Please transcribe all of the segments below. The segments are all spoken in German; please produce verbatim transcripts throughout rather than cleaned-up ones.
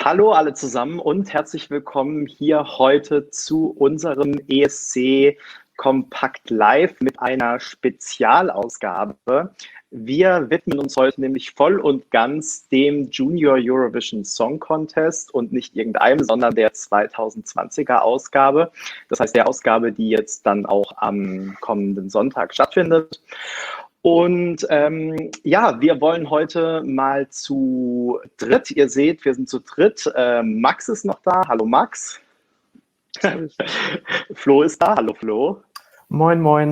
Hallo alle zusammen und herzlich willkommen hier heute zu unserem E S C Kompakt Live mit einer Spezialausgabe. Wir widmen uns heute nämlich voll und ganz dem Junior Eurovision Song Contest und nicht irgendeinem, sondern der zweitausendzwanziger Ausgabe. Das heißt, der Ausgabe, die jetzt dann auch am kommenden Sonntag stattfindet. Und ähm, ja, wir wollen heute mal zu dritt. Ihr seht, wir sind zu dritt. Äh, Max ist noch da. Hallo Max. Flo ist da. Hallo Flo. Moin, moin.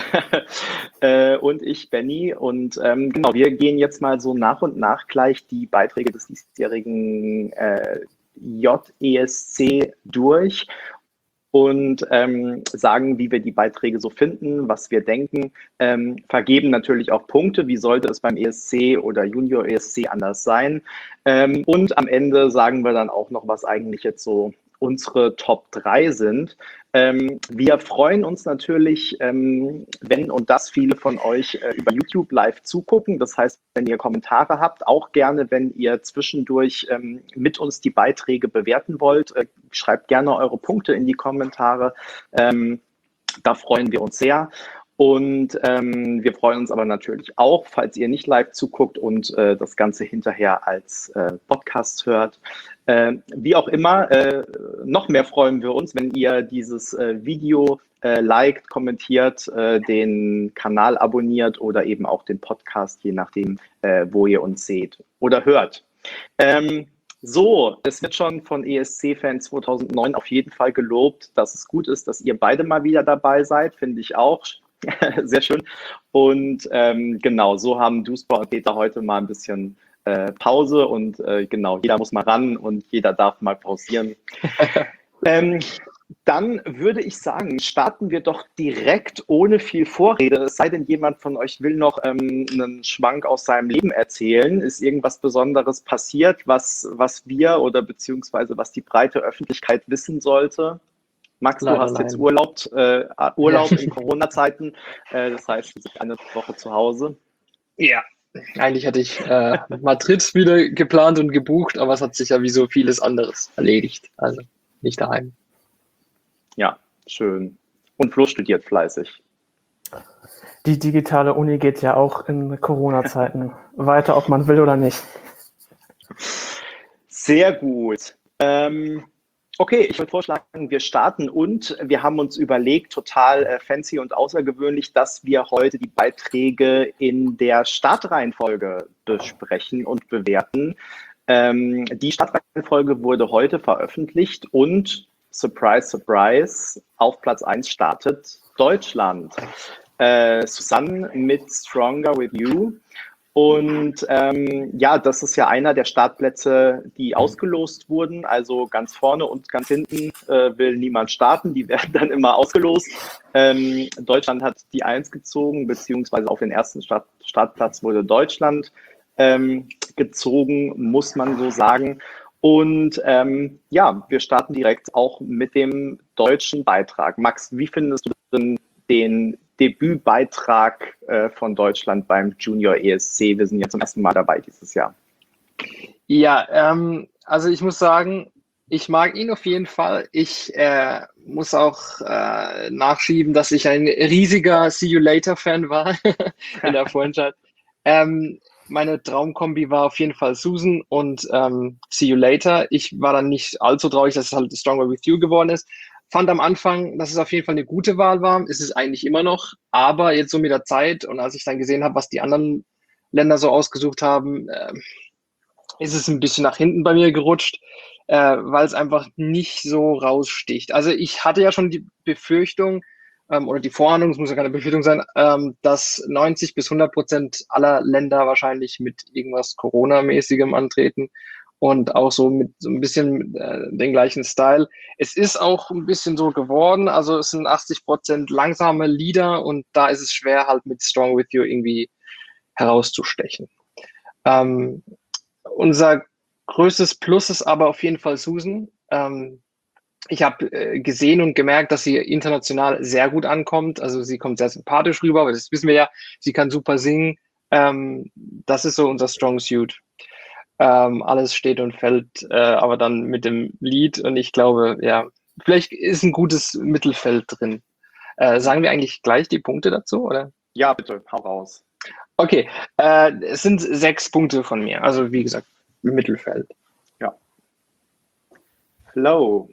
äh, und ich, Benny. Und ähm, genau, wir gehen jetzt mal so nach und nach gleich die Beiträge des diesjährigen äh, J E S C durch und ähm, sagen, wie wir die Beiträge so finden, was wir denken, ähm, vergeben natürlich auch Punkte, wie sollte es beim E S C oder Junior E S C anders sein. Ähm, und am Ende sagen wir dann auch noch, was eigentlich jetzt so unsere Top drei sind. Ähm, wir freuen uns natürlich, ähm, wenn und dass viele von euch äh, über YouTube live zugucken. Das heißt, wenn ihr Kommentare habt, auch gerne, wenn ihr zwischendurch ähm, mit uns die Beiträge bewerten wollt, äh, schreibt gerne eure Punkte in die Kommentare. Ähm, da freuen wir uns sehr. Und ähm, wir freuen uns aber natürlich auch, falls ihr nicht live zuguckt und äh, das Ganze hinterher als äh, Podcast hört. Äh, wie auch immer, äh, noch mehr freuen wir uns, wenn ihr dieses äh, Video äh, liked, kommentiert, äh, den Kanal abonniert oder eben auch den Podcast, je nachdem, äh, wo ihr uns seht oder hört. Ähm, So, es wird schon von E S C-Fan zweitausendneun auf jeden Fall gelobt, dass es gut ist, dass ihr beide mal wieder dabei seid, finde ich auch. Sehr schön. Und ähm, genau, so haben Duspa und Peter heute mal ein bisschen äh, Pause und äh, genau, jeder muss mal ran und jeder darf mal pausieren. ähm, Dann würde ich sagen, starten wir doch direkt ohne viel Vorrede. Es sei denn, jemand von euch will noch ähm, einen Schwank aus seinem Leben erzählen. Ist irgendwas Besonderes passiert, was, was wir oder beziehungsweise was die breite Öffentlichkeit wissen sollte? Max, Leider du hast nein. jetzt Urlaub, äh, Urlaub in Corona-Zeiten. Äh, das heißt, du bist eine Woche zu Hause. Ja, eigentlich hatte ich äh, Madrid wieder geplant und gebucht, aber es hat sich ja wie so vieles anderes erledigt. Also nicht daheim. Ja, schön. Und Flo studiert fleißig. Die digitale Uni geht ja auch in Corona-Zeiten weiter, ob man will oder nicht. Sehr gut. Ähm, okay, ich würde vorschlagen, wir starten und wir haben uns überlegt, total äh, fancy und außergewöhnlich, dass wir heute die Beiträge in der Startreihenfolge besprechen und bewerten. Ähm, die Startreihenfolge wurde heute veröffentlicht und surprise, surprise, auf Platz eins startet Deutschland. Äh, Susanne mit Stronger With You. Und ähm, ja, das ist ja einer der Startplätze, die ausgelost wurden. Also ganz vorne und ganz hinten äh, will niemand starten. Die werden dann immer ausgelost. Ähm, Deutschland hat die Eins gezogen, beziehungsweise auf den ersten Start Startplatz wurde Deutschland ähm, gezogen, muss man so sagen. Und ähm, ja, wir starten direkt auch mit dem deutschen Beitrag. Max, wie findest du denn den Debütbeitrag äh, von Deutschland beim Junior E S C? Wir sind ja zum ersten Mal dabei dieses Jahr. Ja, ähm, also ich muss sagen, ich mag ihn auf jeden Fall. Ich äh, muss auch äh, nachschieben, dass ich ein riesiger See You Later-Fan war in der Vorentscheid. Ähm, meine Traumkombi war auf jeden Fall Susan und ähm, See You Later. Ich war dann nicht allzu traurig, dass es halt Stronger With You geworden ist. Fand am Anfang, dass es auf jeden Fall eine gute Wahl war. Ist es eigentlich immer noch. Aber jetzt so mit der Zeit und als ich dann gesehen habe, was die anderen Länder so ausgesucht haben, äh, ist es ein bisschen nach hinten bei mir gerutscht, äh, weil es einfach nicht so raussticht. Also ich hatte ja schon die Befürchtung, ähm, oder die Vorahnung, es muss ja keine Befürchtung sein, ähm, dass neunzig bis hundert Prozent aller Länder wahrscheinlich mit irgendwas Corona-mäßigem antreten und auch so mit so ein bisschen äh, den gleichen Style. Es ist auch ein bisschen so geworden, also es sind achtzig Prozent langsame Lieder und da ist es schwer halt mit Strong With You irgendwie herauszustechen. Ähm, unser größtes Plus ist aber auf jeden Fall Susan. Ähm, ich habe äh, gesehen und gemerkt, dass sie international sehr gut ankommt. Also sie kommt sehr sympathisch rüber, aber das wissen wir ja. Sie kann super singen. Ähm, das ist so unser Strong Suit. Ähm, alles steht und fällt, äh, aber dann mit dem Lied. Und ich glaube, ja, vielleicht ist ein gutes Mittelfeld drin. Äh, sagen wir eigentlich gleich die Punkte dazu, oder? Ja, bitte, hau raus. Okay, äh, es sind sechs Punkte von mir. Also wie gesagt, Mittelfeld. Ja. Flo.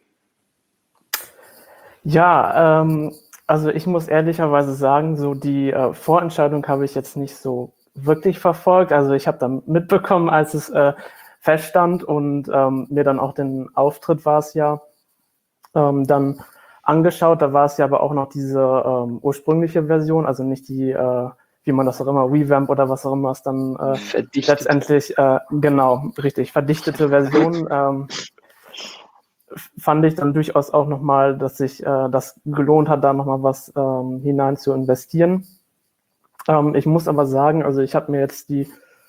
Ja, ähm, also ich muss ehrlicherweise sagen, so die äh, Vorentscheidung habe ich jetzt nicht so wirklich verfolgt. Also ich habe dann mitbekommen, als es äh, feststand und ähm, mir dann auch den Auftritt war es ja ähm, dann angeschaut. Da war es ja aber auch noch diese ähm, ursprüngliche Version, also nicht die, äh, wie man das auch immer, Revamp oder was auch immer es dann äh, letztendlich, äh, genau, richtig, verdichtete Version. Ähm, fand ich dann durchaus auch nochmal, dass sich äh, das gelohnt hat, da nochmal was ähm, hinein zu investieren. Ähm, ich muss aber sagen, also ich habe mir jetzt die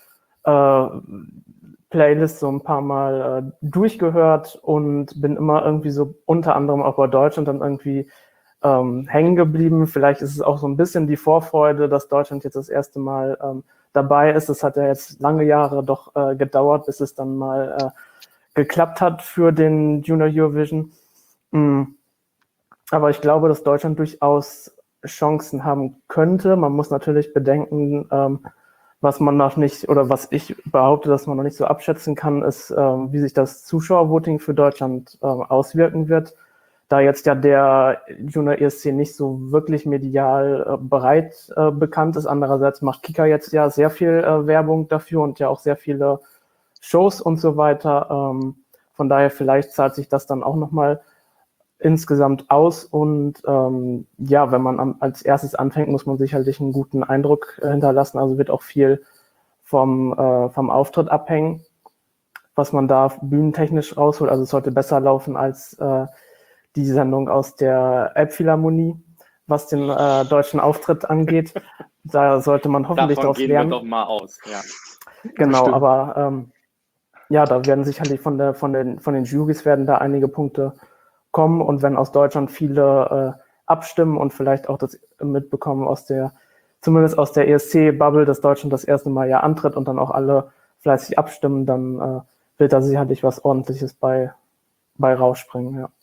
äh, Playlist so ein paar Mal äh, durchgehört und bin immer irgendwie so unter anderem auch bei Deutschland dann irgendwie ähm, hängen geblieben. Vielleicht ist es auch so ein bisschen die Vorfreude, dass Deutschland jetzt das erste Mal ähm, dabei ist. Es hat ja jetzt lange Jahre doch äh, gedauert, bis es dann mal äh, geklappt hat für den Junior Eurovision. Mhm. Aber ich glaube, dass Deutschland durchaus Chancen haben könnte. Man muss natürlich bedenken, ähm, was man noch nicht, oder was ich behaupte, dass man noch nicht so abschätzen kann, ist, ähm, wie sich das Zuschauervoting für Deutschland ähm, auswirken wird. Da jetzt ja der Junior E S C nicht so wirklich medial äh, bereit äh, bekannt ist. Andererseits macht Kika jetzt ja sehr viel äh, Werbung dafür und ja auch sehr viele Shows und so weiter. Ähm, von daher vielleicht zahlt sich das dann auch nochmal insgesamt aus. Und ähm, ja, wenn man am, als erstes anfängt, muss man sicherlich einen guten Eindruck äh, hinterlassen. Also wird auch viel vom, äh, vom Auftritt abhängen, was man da bühnentechnisch rausholt. Also es sollte besser laufen als äh, die Sendung aus der Elbphilharmonie, was den äh, deutschen Auftritt angeht. Da sollte man hoffentlich Davon daraus gehen lernen. wir doch mal aus, ja. Genau, Bestimmt. aber ähm, ja, da werden sicherlich von, der, von, den, von den Jurys werden da einige Punkte kommen. Und wenn aus Deutschland viele äh, abstimmen und vielleicht auch das mitbekommen aus der, zumindest aus der E S C-Bubble, dass Deutschland das erste Mal ja antritt und dann auch alle fleißig abstimmen, dann äh, wird da sicherlich was Ordentliches bei, bei rausspringen, ja.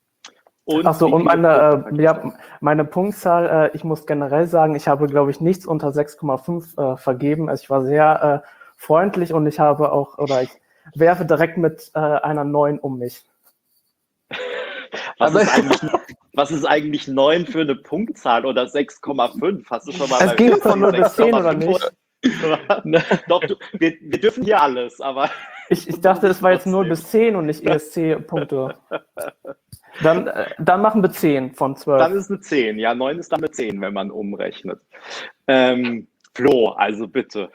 Und Achso, wie und viele meine, Punkte äh, vergibst ja, meine Punktzahl, äh, ich muss generell sagen, ich habe, glaube ich, nichts unter sechs Komma fünf äh, vergeben. Also ich war sehr äh, freundlich und ich habe auch, oder ich werfe direkt mit äh, einer neun um mich. Was Aber- ist eigentlich, was ist eigentlich neun für eine Punktzahl oder sechs Komma fünf? Hast du schon mal Es bei ging Witz von null die bis zehn, oder sechs Komma fünf nicht? Doch, du, wir, wir dürfen hier alles, aber Ich, ich dachte, es war jetzt null bis zehn und nicht E S C-Punkte. Dann, äh, dann machen wir zehn von zwölf. dann ist eine zehn. Ja, neun ist dann eine zehn, wenn man umrechnet. Ähm, Flo, also bitte.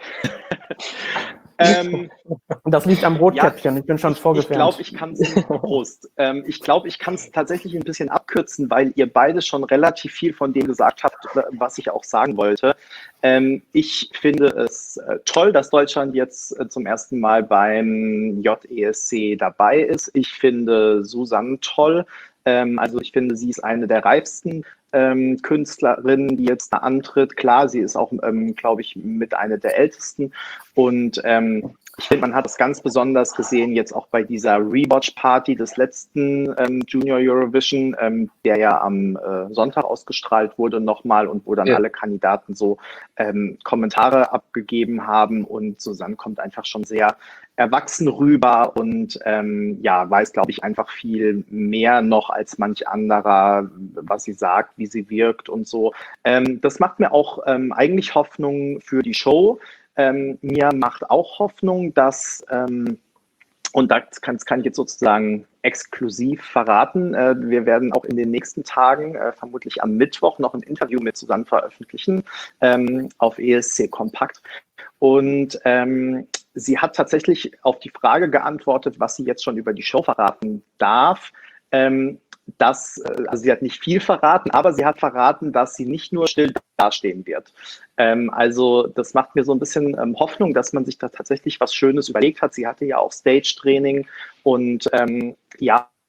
ähm, Das liegt am Rotkäppchen, ich bin schon Ich vorgefärbt. glaube, ich kann es Prost. Ähm, ich glaube, ich kann es tatsächlich ein bisschen abkürzen, weil ihr beide schon relativ viel von dem gesagt habt, was ich auch sagen wollte. Ähm, ich finde es äh, toll, dass Deutschland jetzt äh, zum ersten Mal beim J E S C dabei ist. Ich finde Susanne toll. Ähm, also ich finde, sie ist eine der reifsten ähm, Künstlerinnen, die jetzt da antritt. Klar, sie ist auch, ähm, glaube ich, mit einer der ältesten. Und ähm, ich finde, man hat es ganz besonders gesehen, jetzt auch bei dieser Rewatch-Party des letzten ähm, Junior Eurovision, ähm, der ja am äh, Sonntag ausgestrahlt wurde nochmal und wo dann Ja. alle Kandidaten so ähm, Kommentare abgegeben haben. Und Susanne kommt einfach schon sehr erwachsen rüber und ähm, ja, weiß, glaube ich, einfach viel mehr noch als manch anderer, was sie sagt, wie sie wirkt und so. Ähm, das macht mir auch ähm, eigentlich Hoffnung für die Show. Ähm, mir macht auch Hoffnung, dass, ähm, und das kann, das kann ich jetzt sozusagen exklusiv verraten, äh, wir werden auch in den nächsten Tagen, äh, vermutlich am Mittwoch, noch ein Interview mit Susanne veröffentlichen ähm, auf E S C Kompakt. Und ähm, sie hat tatsächlich auf die Frage geantwortet, was sie jetzt schon über die Show verraten darf. Ähm, dass, also sie hat nicht viel verraten, aber sie hat verraten, dass sie nicht nur still dastehen wird. Ähm, also das macht mir so ein bisschen ähm, Hoffnung, dass man sich da tatsächlich was Schönes überlegt hat. Sie hatte ja auch Stage-Training und ähm, ja,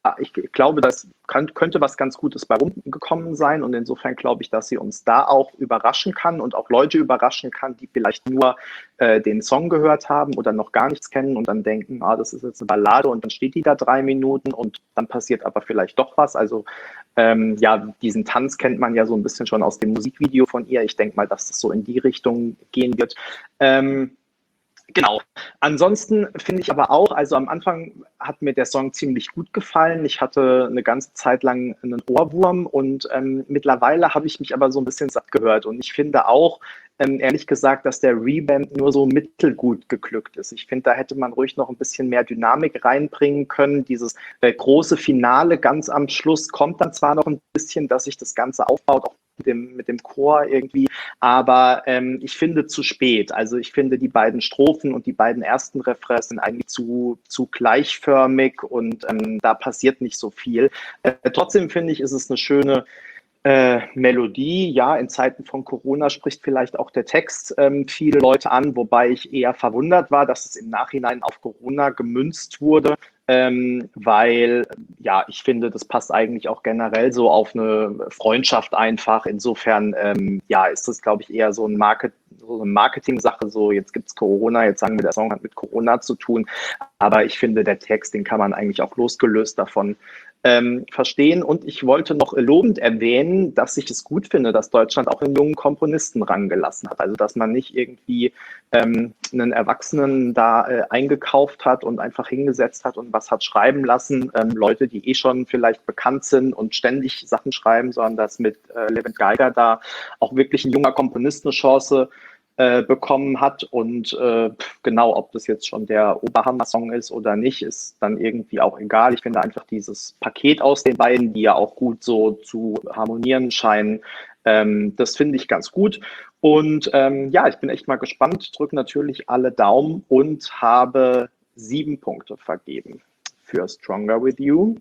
ich glaube, das kann, könnte was ganz Gutes bei rumgekommen sein und insofern glaube ich, dass sie uns da auch überraschen kann und auch Leute überraschen kann, die vielleicht nur äh, den Song gehört haben oder noch gar nichts kennen und dann denken, ah, das ist jetzt eine Ballade und dann steht die da drei Minuten und dann passiert aber vielleicht doch was. Also ähm, ja, diesen Tanz kennt man ja so ein bisschen schon aus dem Musikvideo von ihr. Ich denke mal, dass das so in die Richtung gehen wird. Ähm, Genau. Ansonsten finde ich aber auch, also am Anfang hat mir der Song ziemlich gut gefallen. Ich hatte eine ganze Zeit lang einen Ohrwurm und ähm, mittlerweile habe ich mich aber so ein bisschen satt gehört. Und ich finde auch, ähm, ehrlich gesagt, dass der Revamp nur so mittelgut geglückt ist. Ich finde, da hätte man ruhig noch ein bisschen mehr Dynamik reinbringen können. Dieses äh, große Finale ganz am Schluss kommt dann zwar noch ein bisschen, dass sich das Ganze aufbaut, auch mit dem, mit dem Chor irgendwie, aber ähm, ich finde zu spät. Also ich finde, die beiden Strophen und die beiden ersten Refrains sind eigentlich zu, zu gleichförmig und ähm, da passiert nicht so viel. Äh, trotzdem finde ich, ist es eine schöne Äh, Melodie. Ja, in Zeiten von Corona spricht vielleicht auch der Text ähm, viele Leute an, wobei ich eher verwundert war, dass es im Nachhinein auf Corona gemünzt wurde, ähm, weil, ja, ich finde, das passt eigentlich auch generell so auf eine Freundschaft einfach. Insofern, ähm, ja, ist das, glaube ich, eher so, ein Market, so eine Marketing-Sache, so jetzt gibt es Corona, jetzt sagen wir, der Song hat mit Corona zu tun, aber ich finde, der Text, den kann man eigentlich auch losgelöst davon Ähm, verstehen. Und ich wollte noch lobend erwähnen, dass ich es gut finde, dass Deutschland auch einen jungen Komponisten rangelassen hat. Also dass man nicht irgendwie ähm, einen Erwachsenen da äh, eingekauft hat und einfach hingesetzt hat und was hat schreiben lassen. Ähm, Leute, die eh schon vielleicht bekannt sind und ständig Sachen schreiben, sondern dass mit äh, Levent Geiger da auch wirklich ein junger Komponist eine Chance äh, bekommen hat und äh, genau, ob das jetzt schon der Oberhammer-Song ist oder nicht, ist dann irgendwie auch egal. Ich finde einfach dieses Paket aus den beiden, die ja auch gut so zu harmonieren scheinen, ähm, das finde ich ganz gut. Und ähm, ja, ich bin echt mal gespannt, drücke natürlich alle Daumen und habe sieben Punkte vergeben für Stronger With You.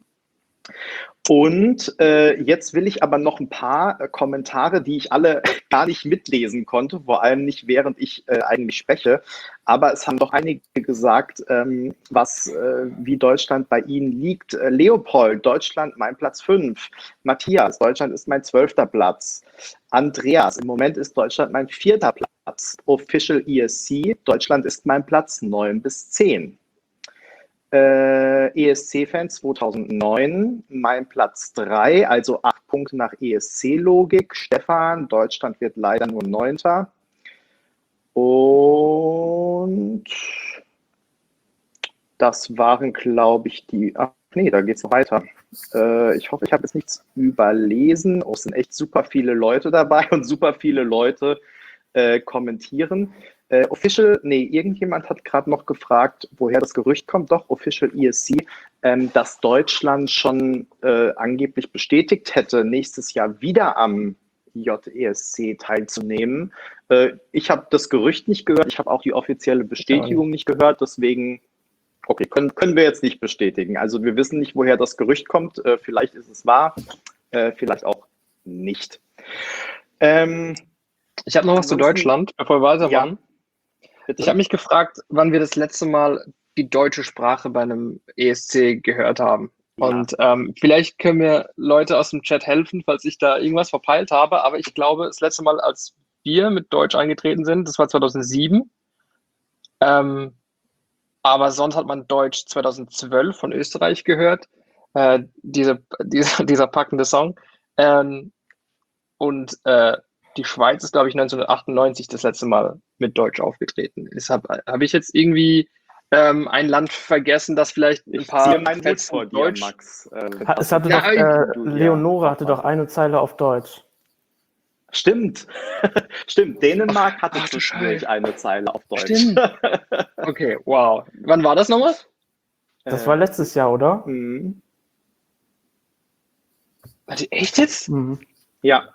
Und äh, jetzt will ich aber noch ein paar äh, Kommentare, die ich alle gar nicht mitlesen konnte, vor allem nicht während ich äh, eigentlich spreche. Aber es haben doch einige gesagt, ähm, was äh, wie Deutschland bei Ihnen liegt. Äh, Leopold, Deutschland mein Platz fünf. Matthias, Deutschland ist mein zwölfter Platz. Andreas, im Moment ist Deutschland mein vierter Platz. Official E S C, Deutschland ist mein Platz neun bis zehn. Äh, E S C-Fan zweitausendneun, mein Platz drei, also acht Punkte nach E S C-Logik. Stefan, Deutschland wird leider nur Neunter. Und das waren, glaube ich, die... Ach nee, da geht es noch weiter. Äh, ich hoffe, ich habe jetzt nichts überlesen. Oh, es sind echt super viele Leute dabei und super viele Leute äh, kommentieren. Äh, Official, nee, irgendjemand hat gerade noch gefragt, woher das Gerücht kommt. Doch, Official E S C, ähm, dass Deutschland schon äh, angeblich bestätigt hätte, nächstes Jahr wieder am J E S C teilzunehmen. Äh, ich habe das Gerücht nicht gehört, ich habe auch die offizielle Bestätigung nicht gehört, deswegen, okay, können, können wir jetzt nicht bestätigen. Also wir wissen nicht, woher das Gerücht kommt. Äh, vielleicht ist es wahr, äh, vielleicht auch nicht. Ähm, ich habe noch was zu Deutschland, bevor wir weiter ja. waren. Ich habe mich gefragt, wann wir das letzte Mal die deutsche Sprache bei einem E S C gehört haben. Ja. Und ähm, vielleicht können mir Leute aus dem Chat helfen, falls ich da irgendwas verpeilt habe. Aber ich glaube, das letzte Mal, als wir mit Deutsch eingetreten sind, das war zweitausendsieben. Ähm, aber sonst hat man Deutsch zweitausendzwölf von Österreich gehört. Äh, diese, diese, dieser packende Song. Ähm, und äh, die Schweiz ist, glaube ich, neunzehnhundertachtundneunzig das letzte Mal mit Deutsch aufgetreten. Deshalb habe ich jetzt irgendwie ähm, ein Land vergessen, das vielleicht ein ich paar mein Fetzen vor dir, Deutsch... Max. Äh, es hatte ja, doch, äh, Leonore hatte doch eine Zeile auf Deutsch. Stimmt. Stimmt. Dänemark hatte ach, zwischendurch eine Zeile auf Deutsch. Stimmt. Okay, wow. Wann war das nochmal? Das war letztes Jahr, oder? Mhm. Warte, echt jetzt? Mhm. Ja.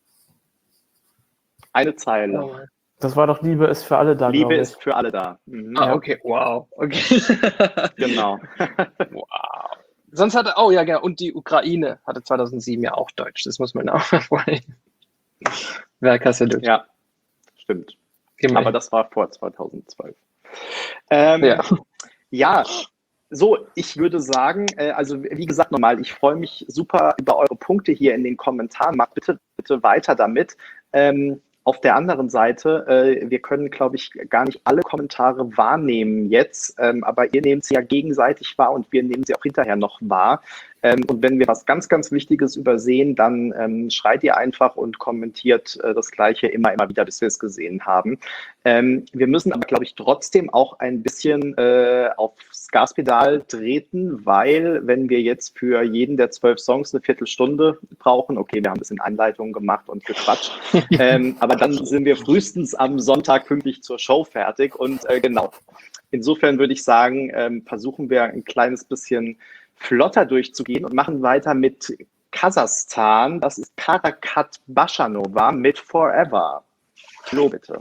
Eine Zeile. Oh, das war doch Liebe ist für alle da, Liebe ich. ist für alle da. Mhm. ah, okay, wow. Okay. Genau. Wow. Sonst hatte, oh ja, genau, und die Ukraine hatte zweitausendsieben ja auch Deutsch. Das muss man auch vornehmen. Wer kannst du durch? Ja, stimmt. Gemein. Aber das war vor zweitausendzwölf. Ähm, ja. ja, So, ich würde sagen, äh, also wie gesagt nochmal, ich freue mich super über eure Punkte hier in den Kommentaren. Macht bitte, bitte weiter damit. Ähm, auf der anderen Seite, äh, wir können, glaube ich, gar nicht alle Kommentare wahrnehmen jetzt, ähm, aber ihr nehmt sie ja gegenseitig wahr und wir nehmen sie auch hinterher noch wahr. Ähm, und wenn wir was ganz, ganz Wichtiges übersehen, dann ähm, schreit ihr einfach und kommentiert äh, das Gleiche immer, immer wieder, bis wir es gesehen haben. Ähm, wir müssen aber, glaube ich, trotzdem auch ein bisschen äh, aufs Gaspedal treten, weil wenn wir jetzt für jeden der zwölf Songs eine Viertelstunde brauchen, okay, wir haben ein bisschen Einleitungen gemacht und gequatscht, ähm, aber dann sind wir frühestens am Sonntag pünktlich zur Show fertig und äh, genau. Insofern würde ich sagen, ähm, versuchen wir ein kleines bisschen flotter durchzugehen und machen weiter mit Kasachstan. Das ist Karakat Bashanova mit Forever. Flo, bitte.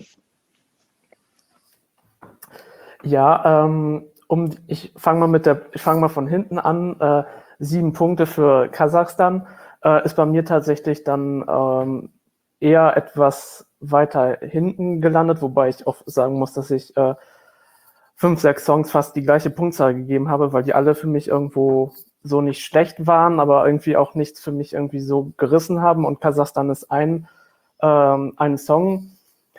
Ja, ähm, um, ich fange mal mit der, ich fange mal von hinten an. Äh, sieben Punkte für Kasachstan äh, ist bei mir tatsächlich dann ähm, eher etwas weiter hinten gelandet, wobei ich auch sagen muss, dass ich äh, fünf, sechs Songs fast die gleiche Punktzahl gegeben habe, weil die alle für mich irgendwo so nicht schlecht waren, aber irgendwie auch nichts für mich irgendwie so gerissen haben. Und Kasachstan ist ein, ähm, ein Song,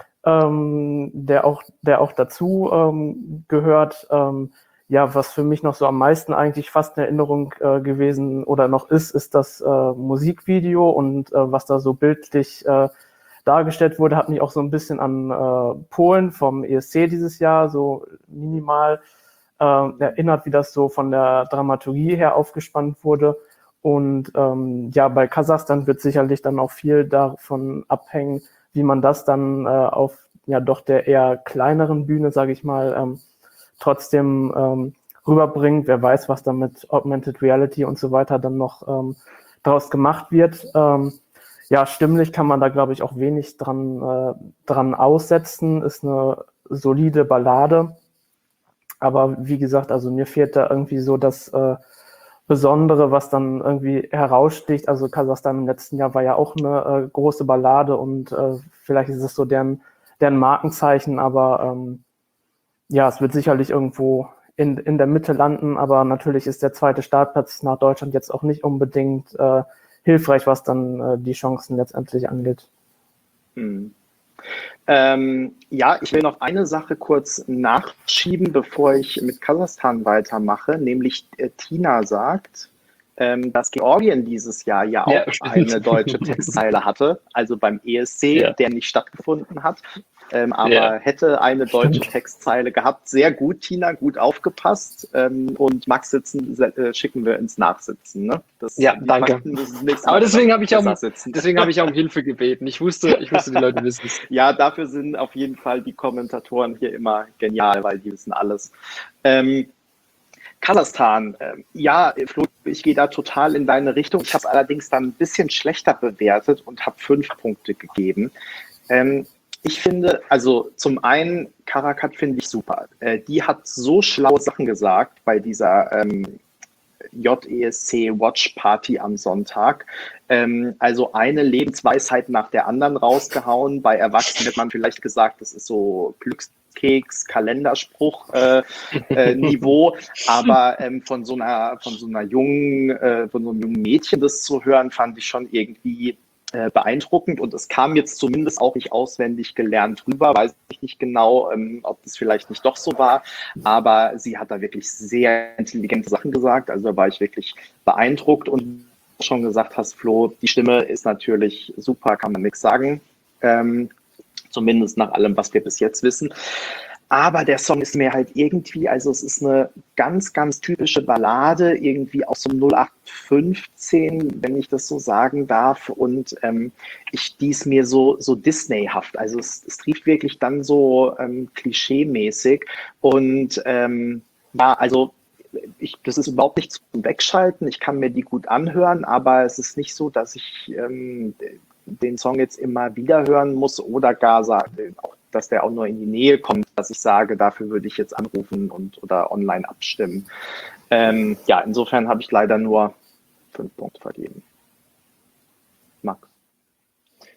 ähm, der auch, der auch dazu ähm, gehört. Ähm, ja, was für mich noch so am meisten eigentlich fast in Erinnerung äh, gewesen oder noch ist, ist das äh, Musikvideo und äh, was da so bildlich äh, dargestellt wurde, hat mich auch so ein bisschen an äh, Polen vom E S C dieses Jahr so minimal äh, erinnert, wie das so von der Dramaturgie her aufgespannt wurde. Und ähm, ja, bei Kasachstan wird sicherlich dann auch viel davon abhängen, wie man das dann äh, auf ja doch der eher kleineren Bühne, sage ich mal, ähm, trotzdem ähm, rüberbringt. Wer weiß, was da mit Augmented Reality und so weiter dann noch ähm, daraus gemacht wird. Ähm, ja, stimmlich kann man da, glaube ich, auch wenig dran, äh, dran aussetzen. Ist eine solide Ballade. Aber wie gesagt, also mir fehlt da irgendwie so das äh, Besondere, was dann irgendwie heraussticht. Also Kasachstan im letzten Jahr war ja auch eine äh, große Ballade und äh, vielleicht ist es so deren, deren Markenzeichen, aber ähm, ja, es wird sicherlich irgendwo in, in der Mitte landen, aber natürlich ist der zweite Startplatz nach Deutschland jetzt auch nicht unbedingt äh, hilfreich, was dann äh, die Chancen letztendlich angeht. Hm. Ähm, ja, ich will noch eine Sache kurz nachschieben, bevor ich mit Kasachstan weitermache, nämlich äh, Tina sagt, ähm, dass Georgien dieses Jahr ja auch Ja, stimmt. eine deutsche Textzeile hatte, also beim E S C, Ja. der nicht stattgefunden hat, ähm, aber Ja. hätte eine deutsche Stimmt. Textzeile gehabt. Sehr gut, Tina, gut aufgepasst. Ähm, und Max sitzen äh, schicken wir ins Nachsitzen. Ne? Das, Ja, die danke. Fakten müssen das nächste Aber Mal deswegen habe ich auch, besser sitzen. deswegen habe ich auch um Hilfe gebeten. Ich wusste, ich wusste, die Leute wissen es. Ja, dafür sind auf jeden Fall die Kommentatoren hier immer genial, weil die wissen alles. Ähm, Kasachstan, ähm, ja, Flo, ich gehe da total in deine Richtung. Ich habe es allerdings dann ein bisschen schlechter bewertet und habe fünf Punkte gegeben. Ähm, ich finde, also zum einen, Karakat finde ich super. Äh, die hat so schlaue Sachen gesagt bei dieser ähm, J E S C Watch Party am Sonntag. Ähm, also eine Lebensweisheit nach der anderen rausgehauen. Bei Erwachsenen hätte man vielleicht gesagt, das ist so Glückskeks, Kalenderspruch äh, äh, Niveau. Aber ähm, von so einer, von so einer jungen, äh, von so einem jungen Mädchen das zu hören, fand ich schon irgendwie äh, beeindruckend, und es kam jetzt zumindest auch nicht auswendig gelernt rüber, weiß ich nicht genau, ähm, ob das vielleicht nicht doch so war, aber sie hat da wirklich sehr intelligente Sachen gesagt, also da war ich wirklich beeindruckt, und wie du schon gesagt hast, Flo, die Stimme ist natürlich super, kann man nichts sagen, ähm, zumindest nach allem, was wir bis jetzt wissen. Aber der Song ist mir halt irgendwie, also es ist eine ganz, ganz typische Ballade, irgendwie aus so einem null acht fünfzehn, wenn ich das so sagen darf. Und ähm, ich, die ist mir so, so Disney-haft. Also es, es trieft wirklich dann so ähm, klischee-mäßig. Und ähm, ja, also ich, das ist überhaupt nicht zum Wegschalten. Ich kann mir die gut anhören, aber es ist nicht so, dass ich ähm, den Song jetzt immer wieder hören muss oder gar sage, dass der auch nur in die Nähe kommt, dass ich sage, dafür würde ich jetzt anrufen und oder online abstimmen. Ähm, ja, insofern habe ich leider nur fünf Punkte vergeben. Max?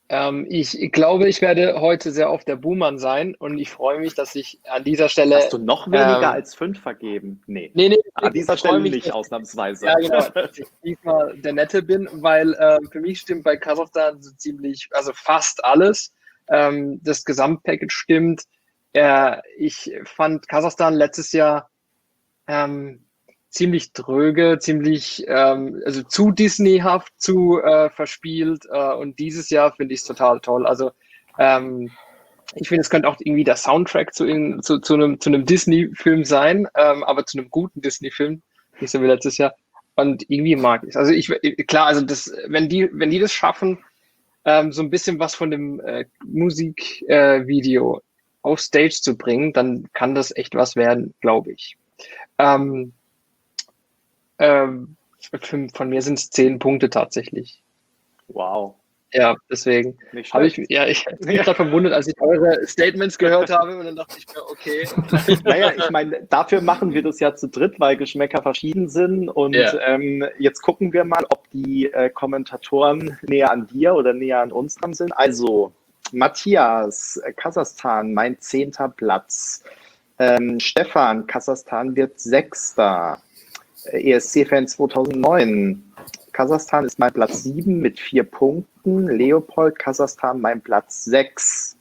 Ähm, ich glaube, ich werde heute sehr oft der Buhmann sein und ich freue mich, dass ich an dieser Stelle. Hast du noch weniger ähm, als fünf vergeben? Nee. Nee, nee, An ich dieser freue Stelle mich, nicht, dass, ausnahmsweise. ja, genau, dass ich diesmal der Nette bin, weil äh, für mich stimmt bei Kasachstan so ziemlich, also fast alles. Ähm, das Gesamtpackage stimmt. Äh, ich fand Kasachstan letztes Jahr ähm, ziemlich dröge, ziemlich, ähm, also zu Disneyhaft, zu äh, verspielt. Äh, und dieses Jahr finde ich es total toll. Also ähm, ich finde, es könnte auch irgendwie der Soundtrack zu, in, zu, zu einem, zu einem Disney-Film sein, ähm, aber zu einem guten Disney-Film, nicht so wie letztes Jahr. Und irgendwie mag ich es. Also ich, klar, also das, wenn die, wenn die das schaffen, ähm, so ein bisschen was von dem äh, Musikvideo äh, Video auf Stage zu bringen, dann kann das echt was werden, glaube ich. Ähm, ähm, von, von mir sind es zehn Punkte tatsächlich. Wow. Ja, deswegen Nicht habe ich, schlecht. ja, ich bin gerade verwundert, als ich eure Statements gehört habe und dann dachte ich mir, okay. Naja, ich meine, dafür machen wir das ja zu dritt, weil Geschmäcker verschieden sind. Und Ja. ähm, jetzt gucken wir mal, ob die äh, Kommentatoren näher an dir oder näher an uns dran sind. Also, Matthias, äh, Kasachstan, mein zehnter Platz. Ähm, Stefan, Kasachstan wird Sechster. Äh, E S C-Fan zweitausendneun. Kasachstan ist mein Platz sieben mit vier Punkten. Leopold, Kasachstan, mein Platz sechs.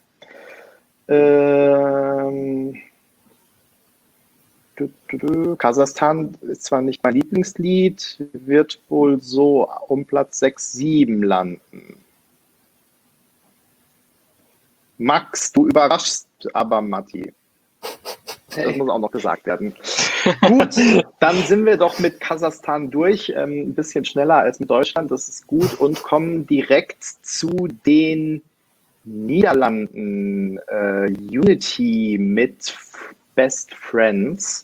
Ähm, du, du, du. Kasachstan ist zwar nicht mein Lieblingslied, wird wohl so um Platz sechs, sieben landen. Max, du überraschst aber Matti. Das muss auch noch gesagt werden. Gut, dann sind wir doch mit Kasachstan durch, ähm, ein bisschen schneller als mit Deutschland, das ist gut, und kommen direkt zu den Niederlanden. Äh, Unity mit Best Friends.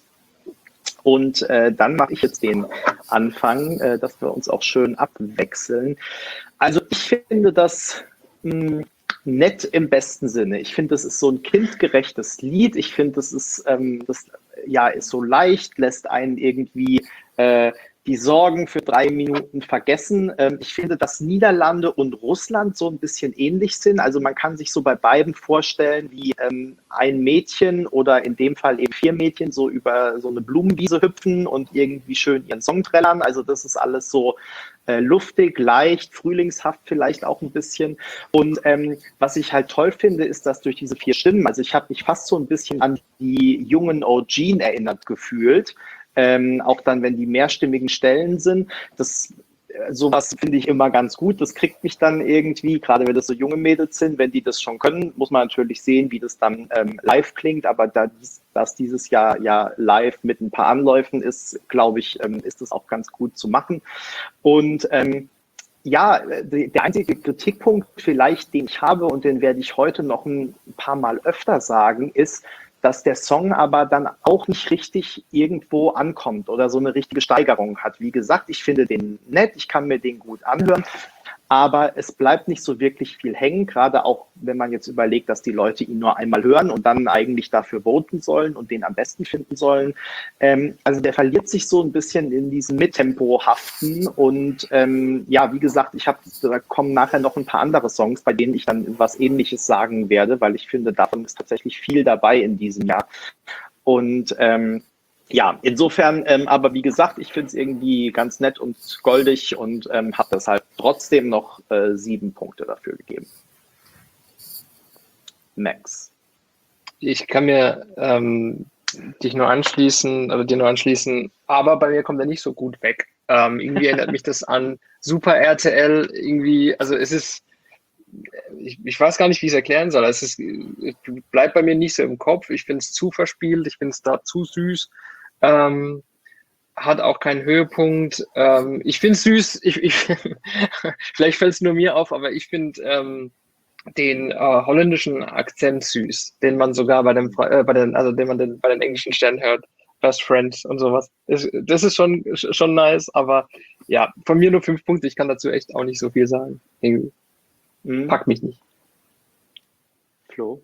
Und äh, dann mache ich jetzt den Anfang, äh, dass wir uns auch schön abwechseln. Also ich finde das mh, nett im besten Sinne. Ich finde, das ist so ein kindgerechtes Lied. Ich finde, das ist, ähm, das ja, ist so leicht, lässt einen irgendwie äh, die Sorgen für drei Minuten vergessen. Ähm, ich finde, dass Niederlande und Russland so ein bisschen ähnlich sind. Also man kann sich so bei beiden vorstellen, wie ähm, ein Mädchen oder in dem Fall eben vier Mädchen so über so eine Blumenwiese hüpfen und irgendwie schön ihren Song trällern. Also das ist alles so äh, luftig, leicht, frühlingshaft vielleicht auch ein bisschen. Und ähm, was ich halt toll finde, ist, dass durch diese vier Stimmen, also ich habe mich fast so ein bisschen an die jungen O G erinnert gefühlt, ähm, auch dann, wenn die mehrstimmigen Stellen sind. Das äh, sowas finde ich immer ganz gut. Das kriegt mich dann irgendwie, gerade wenn das so junge Mädels sind, wenn die das schon können, muss man natürlich sehen, wie das dann ähm, live klingt. Aber da das dieses Jahr ja live mit ein paar Anläufen ist, glaube ich, ähm, ist das auch ganz gut zu machen. Und ähm, ja, der einzige Kritikpunkt vielleicht, den ich habe, und den werde ich heute noch ein paar Mal öfter sagen, ist, dass der Song aber dann auch nicht richtig irgendwo ankommt oder so eine richtige Steigerung hat. Wie gesagt, ich finde den nett, ich kann mir den gut anhören, aber es bleibt nicht so wirklich viel hängen, gerade auch, wenn man jetzt überlegt, dass die Leute ihn nur einmal hören und dann eigentlich dafür voten sollen und den am besten finden sollen. Ähm, also der verliert sich so ein bisschen in diesem Mittempo-haften und ähm, ja, wie gesagt, ich habe, da kommen nachher noch ein paar andere Songs, bei denen ich dann was Ähnliches sagen werde, weil ich finde, davon ist tatsächlich viel dabei in diesem Jahr. Und ähm, ja, insofern, ähm, aber wie gesagt, ich finde es irgendwie ganz nett und goldig und ähm, habe deshalb trotzdem noch äh, sieben Punkte dafür gegeben. Max. Ich kann mir ähm, dich nur anschließen, oder dir nur anschließen, aber bei mir kommt er nicht so gut weg. Ähm, irgendwie erinnert mich das an Super R T L, irgendwie, also es ist, ich, ich weiß gar nicht, wie ich es erklären soll. Es ist, es bleibt bei mir nicht so im Kopf. Ich finde es zu verspielt, ich finde es da zu süß. Ähm, hat auch keinen Höhepunkt. Ähm, ich finde es süß. Ich, ich, vielleicht fällt es nur mir auf, aber ich finde ähm, den äh, holländischen Akzent süß, den man sogar bei dem, äh, bei den, also den man den, bei den englischen Sternen hört. Best Friends und sowas. Das, das ist schon, schon nice, aber ja, von mir nur fünf Punkte. Ich kann dazu echt auch nicht so viel sagen. Irgendwie. Mhm. Packt mich nicht. Flo?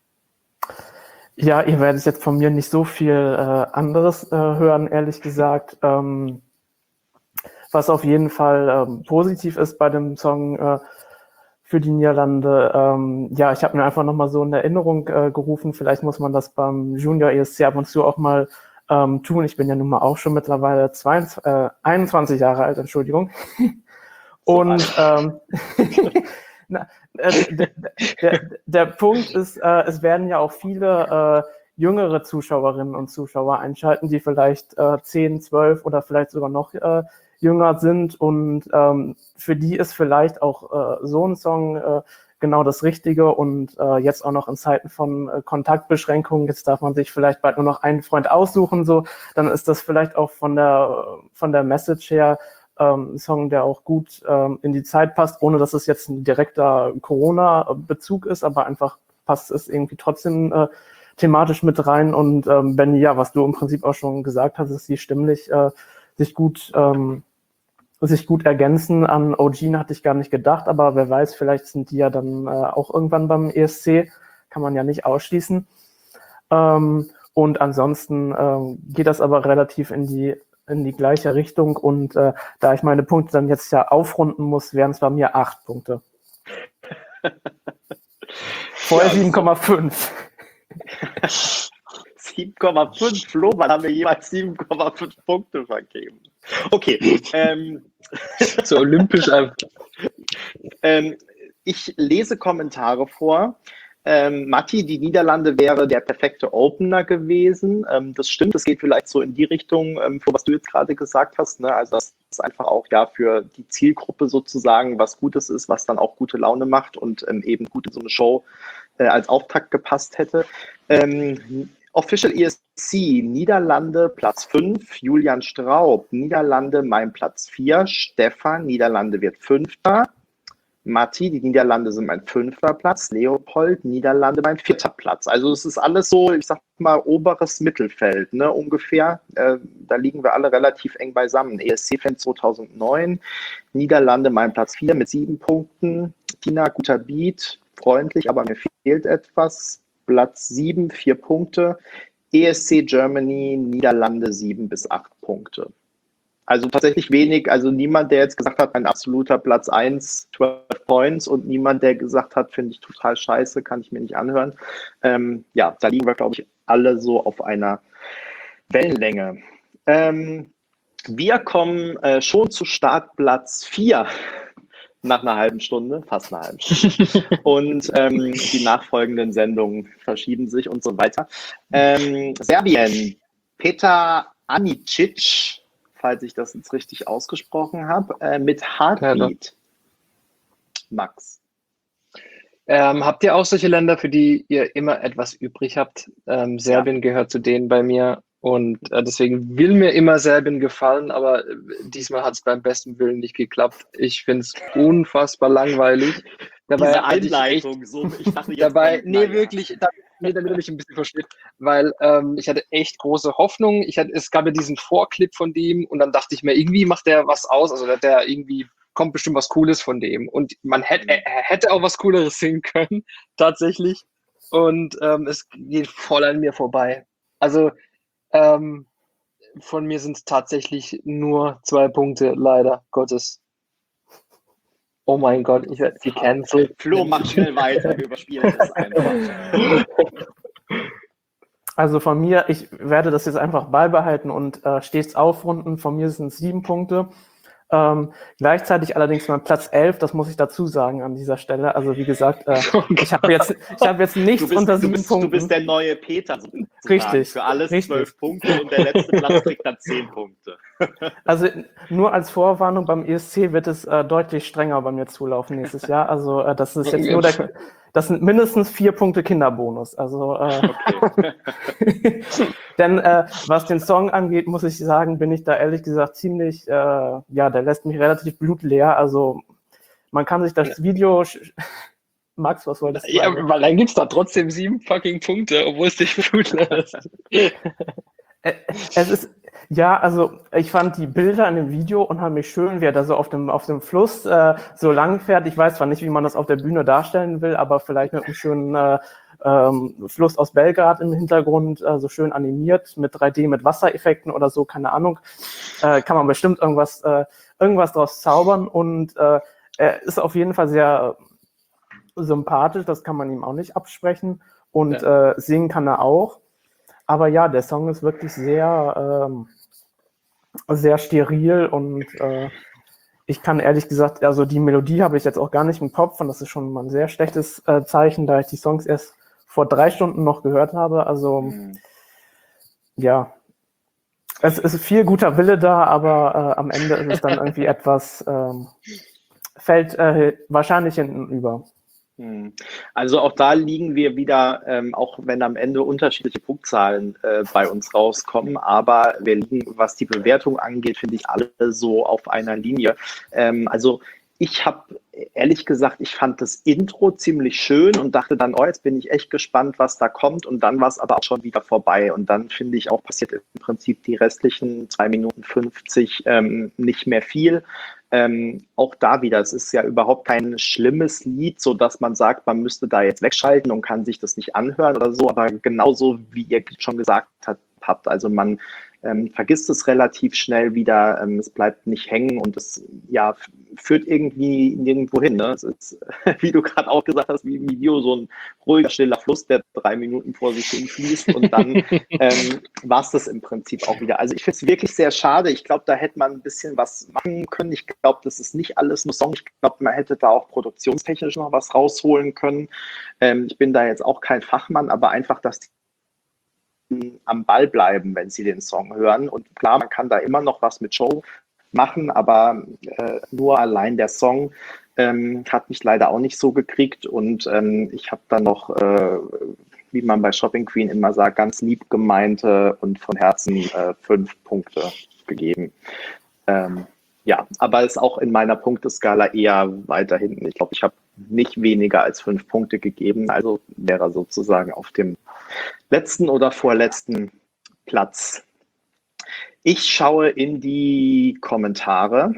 Ja, ihr werdet jetzt von mir nicht so viel äh, anderes äh, hören, ehrlich gesagt. Ähm, was auf jeden Fall ähm, positiv ist bei dem Song, äh, für die Niederlande. Ähm, ja, ich habe mir einfach nochmal so in Erinnerung äh, gerufen, vielleicht muss man das beim Junior E S C ab und zu auch mal ähm, tun. Ich bin ja nun mal auch schon mittlerweile zweiundzwanzig, äh, einundzwanzig Jahre alt, Entschuldigung. Und ähm, na, äh, der, der, der Punkt ist, äh, es werden ja auch viele äh, jüngere Zuschauerinnen und Zuschauer einschalten, die vielleicht äh, zehn, zwölf oder vielleicht sogar noch äh, jünger sind, und ähm, für die ist vielleicht auch äh, so ein Song äh, genau das Richtige, und äh, jetzt auch noch in Zeiten von äh, Kontaktbeschränkungen, jetzt darf man sich vielleicht bald nur noch einen Freund aussuchen, so, dann ist das vielleicht auch von der von der Message her ähm, ein Song, der auch gut ähm, in die Zeit passt, ohne dass es jetzt ein direkter Corona-Bezug ist, aber einfach passt es irgendwie trotzdem äh, thematisch mit rein. Und ähm, Benni, ja, was du im Prinzip auch schon gesagt hast, ist, die stimmlich äh, sich gut ähm, sich gut ergänzen. An Ogene hatte ich gar nicht gedacht, aber wer weiß, vielleicht sind die ja dann äh, auch irgendwann beim E S C, kann man ja nicht ausschließen. Ähm, und ansonsten ähm, geht das aber relativ in die in die gleiche Richtung, und äh, da ich meine Punkte dann jetzt ja aufrunden muss, wären es bei mir acht Punkte. Vorher Ja, sieben Komma fünf. sieben Komma fünf, Flo, wann haben wir jeweils sieben Komma fünf Punkte vergeben? Okay. Ähm, so olympisch einfach. Ähm, ich lese Kommentare vor. Ähm, Matti, die Niederlande wäre der perfekte Opener gewesen. Ähm, das stimmt, das geht vielleicht so in die Richtung, ähm, für was du jetzt gerade gesagt hast. Ne? Also das ist einfach auch ja für die Zielgruppe sozusagen was Gutes ist, was dann auch gute Laune macht und ähm, eben gut in so eine Show äh, als Auftakt gepasst hätte. Ähm, Official E S C, Niederlande Platz fünf, Julian Straub, Niederlande mein Platz vier, Stefan, Niederlande wird Fünfter, Matti, die Niederlande sind mein fünfter Platz, Leopold, Niederlande mein vierter Platz. Also es ist alles so, ich sag mal, oberes Mittelfeld, ne, ungefähr. Äh, da liegen wir alle relativ eng beisammen. E S C-Fan zweitausendneun, Niederlande mein Platz vier mit sieben Punkten, Tina, guter Beat, freundlich, aber mir fehlt etwas. Platz sieben, vier Punkte. E S C Germany, Niederlande sieben bis acht Punkte. Also tatsächlich wenig, also niemand, der jetzt gesagt hat, ein absoluter Platz eins, zwölf Points, und niemand, der gesagt hat, finde ich total scheiße, kann ich mir nicht anhören. Ähm, ja, da liegen wir, glaube ich, alle so auf einer Wellenlänge. Ähm, wir kommen äh, schon zu Startplatz vier. Nach einer halben Stunde, fast einer halben Stunde. Und ähm, die nachfolgenden Sendungen verschieben sich und so weiter. Ähm, Serbien, Petar Anicic, falls ich das jetzt richtig ausgesprochen habe, äh, mit Heartbeat. Max. Ähm, habt ihr auch solche Länder, für die ihr immer etwas übrig habt? Ähm, Serbien ja. gehört zu denen bei mir. Und äh, deswegen will mir immer Serbien gefallen, aber äh, diesmal hat es beim besten Willen nicht geklappt. Ich finde es unfassbar langweilig. Dabei Diese Einleitung, echt, so, ich dachte jetzt dabei, nee, naja. wirklich, da, nee, damit er mich ein bisschen versteht, weil ähm, ich hatte echt große Hoffnung. Ich hatte, es gab ja diesen Vorclip von dem, und dann dachte ich mir, irgendwie macht der was aus, also der, der irgendwie kommt bestimmt was Cooles von dem, und man hätte, er hätte auch was Cooleres singen können, tatsächlich, und ähm, es geht voll an mir vorbei. Also Ähm, von mir sind es tatsächlich nur zwei Punkte, leider Gottes. Oh mein Gott, ich werde gecancelt. Flo, mach schnell weiter, wir überspielen das einfach. Also von mir, ich werde das jetzt einfach beibehalten und äh, stets aufrunden. Von mir sind es sieben Punkte. Ähm, gleichzeitig allerdings mein Platz elf, das muss ich dazu sagen an dieser Stelle. Also wie gesagt, äh, ich habe jetzt, ich hab jetzt nichts du bist, unter du sieben bist, Punkten. Du bist der neue Peter. Sozusagen. Richtig. Für alles richtig. zwölf Punkte, und der letzte Platz kriegt dann zehn Punkte. Also nur als Vorwarnung, beim E S C wird es äh, deutlich strenger bei mir zulaufen nächstes Jahr. Also äh, das ist jetzt nur der, das sind mindestens vier Punkte Kinderbonus. Also äh, okay. Denn äh, was den Song angeht, muss ich sagen, bin ich da ehrlich gesagt ziemlich, äh, ja, der lässt mich relativ blutleer. Also man kann sich das Video... Max, was wolltest du ja, sagen? Weil dann gibt es da trotzdem sieben fucking Punkte, obwohl es dich blutleer ist. Es ist, ja, also ich fand die Bilder in dem Video unheimlich schön, wie er da so auf dem, auf dem Fluss äh, so lang fährt. Ich weiß zwar nicht, wie man das auf der Bühne darstellen will, aber vielleicht mit einem schönen äh, ähm, Fluss aus Belgrad im Hintergrund, äh, so schön animiert, mit drei D, mit Wassereffekten oder so, keine Ahnung. Äh, kann man bestimmt irgendwas, äh, irgendwas draus zaubern, und äh, er ist auf jeden Fall sehr sympathisch, das kann man ihm auch nicht absprechen. Und Ja. äh, singen kann er auch. Aber ja, der Song ist wirklich sehr, ähm, sehr steril und äh, ich kann ehrlich gesagt, also die Melodie habe ich jetzt auch gar nicht im Kopf und das ist schon mal ein sehr schlechtes äh, Zeichen, da ich die Songs erst vor drei Stunden noch gehört habe. Also Mhm. ja, es ist viel guter Wille da, aber äh, am Ende ist es dann irgendwie etwas, ähm, fällt äh, wahrscheinlich hinten über. Hm. Also auch da liegen wir wieder, ähm, auch wenn am Ende unterschiedliche Punktzahlen äh, bei uns rauskommen, aber wir liegen, was die Bewertung angeht, finde ich alle so auf einer Linie. Ähm, also ich habe ehrlich gesagt, ich fand das Intro ziemlich schön und dachte dann, oh, jetzt bin ich echt gespannt, was da kommt, und dann war es aber auch schon wieder vorbei und dann finde ich auch passiert im Prinzip die restlichen zwei Minuten fünfzig ähm, nicht mehr viel. Ähm, auch da wieder, es ist ja überhaupt kein schlimmes Lied, so dass man sagt, man müsste da jetzt wegschalten und kann sich das nicht anhören oder so, aber genauso wie ihr schon gesagt habt, also man ähm, vergisst es relativ schnell wieder, ähm, es bleibt nicht hängen und es ja, führt irgendwie nirgendwo hin. Ne? Es ist, wie du gerade auch gesagt hast, wie im Video so ein ruhiger, stiller Fluss, der drei Minuten vor sich hin fließt und dann ähm, war es das im Prinzip auch wieder. Also ich finde es wirklich sehr schade. Ich glaube, da hätte man ein bisschen was machen können. Ich glaube, das ist nicht alles nur Song. Ich glaube, man hätte da auch produktionstechnisch noch was rausholen können. Ähm, ich bin da jetzt auch kein Fachmann, aber einfach, dass die am Ball bleiben, wenn sie den Song hören. Und klar, man kann da immer noch was mit Show machen, aber äh, nur allein der Song ähm, hat mich leider auch nicht so gekriegt. Und ähm, ich habe dann noch, äh, wie man bei Shopping Queen immer sagt, ganz lieb gemeinte und von Herzen äh, fünf Punkte gegeben. Ähm, ja, aber ist auch in meiner Punkteskala eher weiter hinten. Ich glaube, ich habe nicht weniger als fünf Punkte gegeben, also wäre er sozusagen auf dem letzten oder vorletzten Platz. Ich schaue in die Kommentare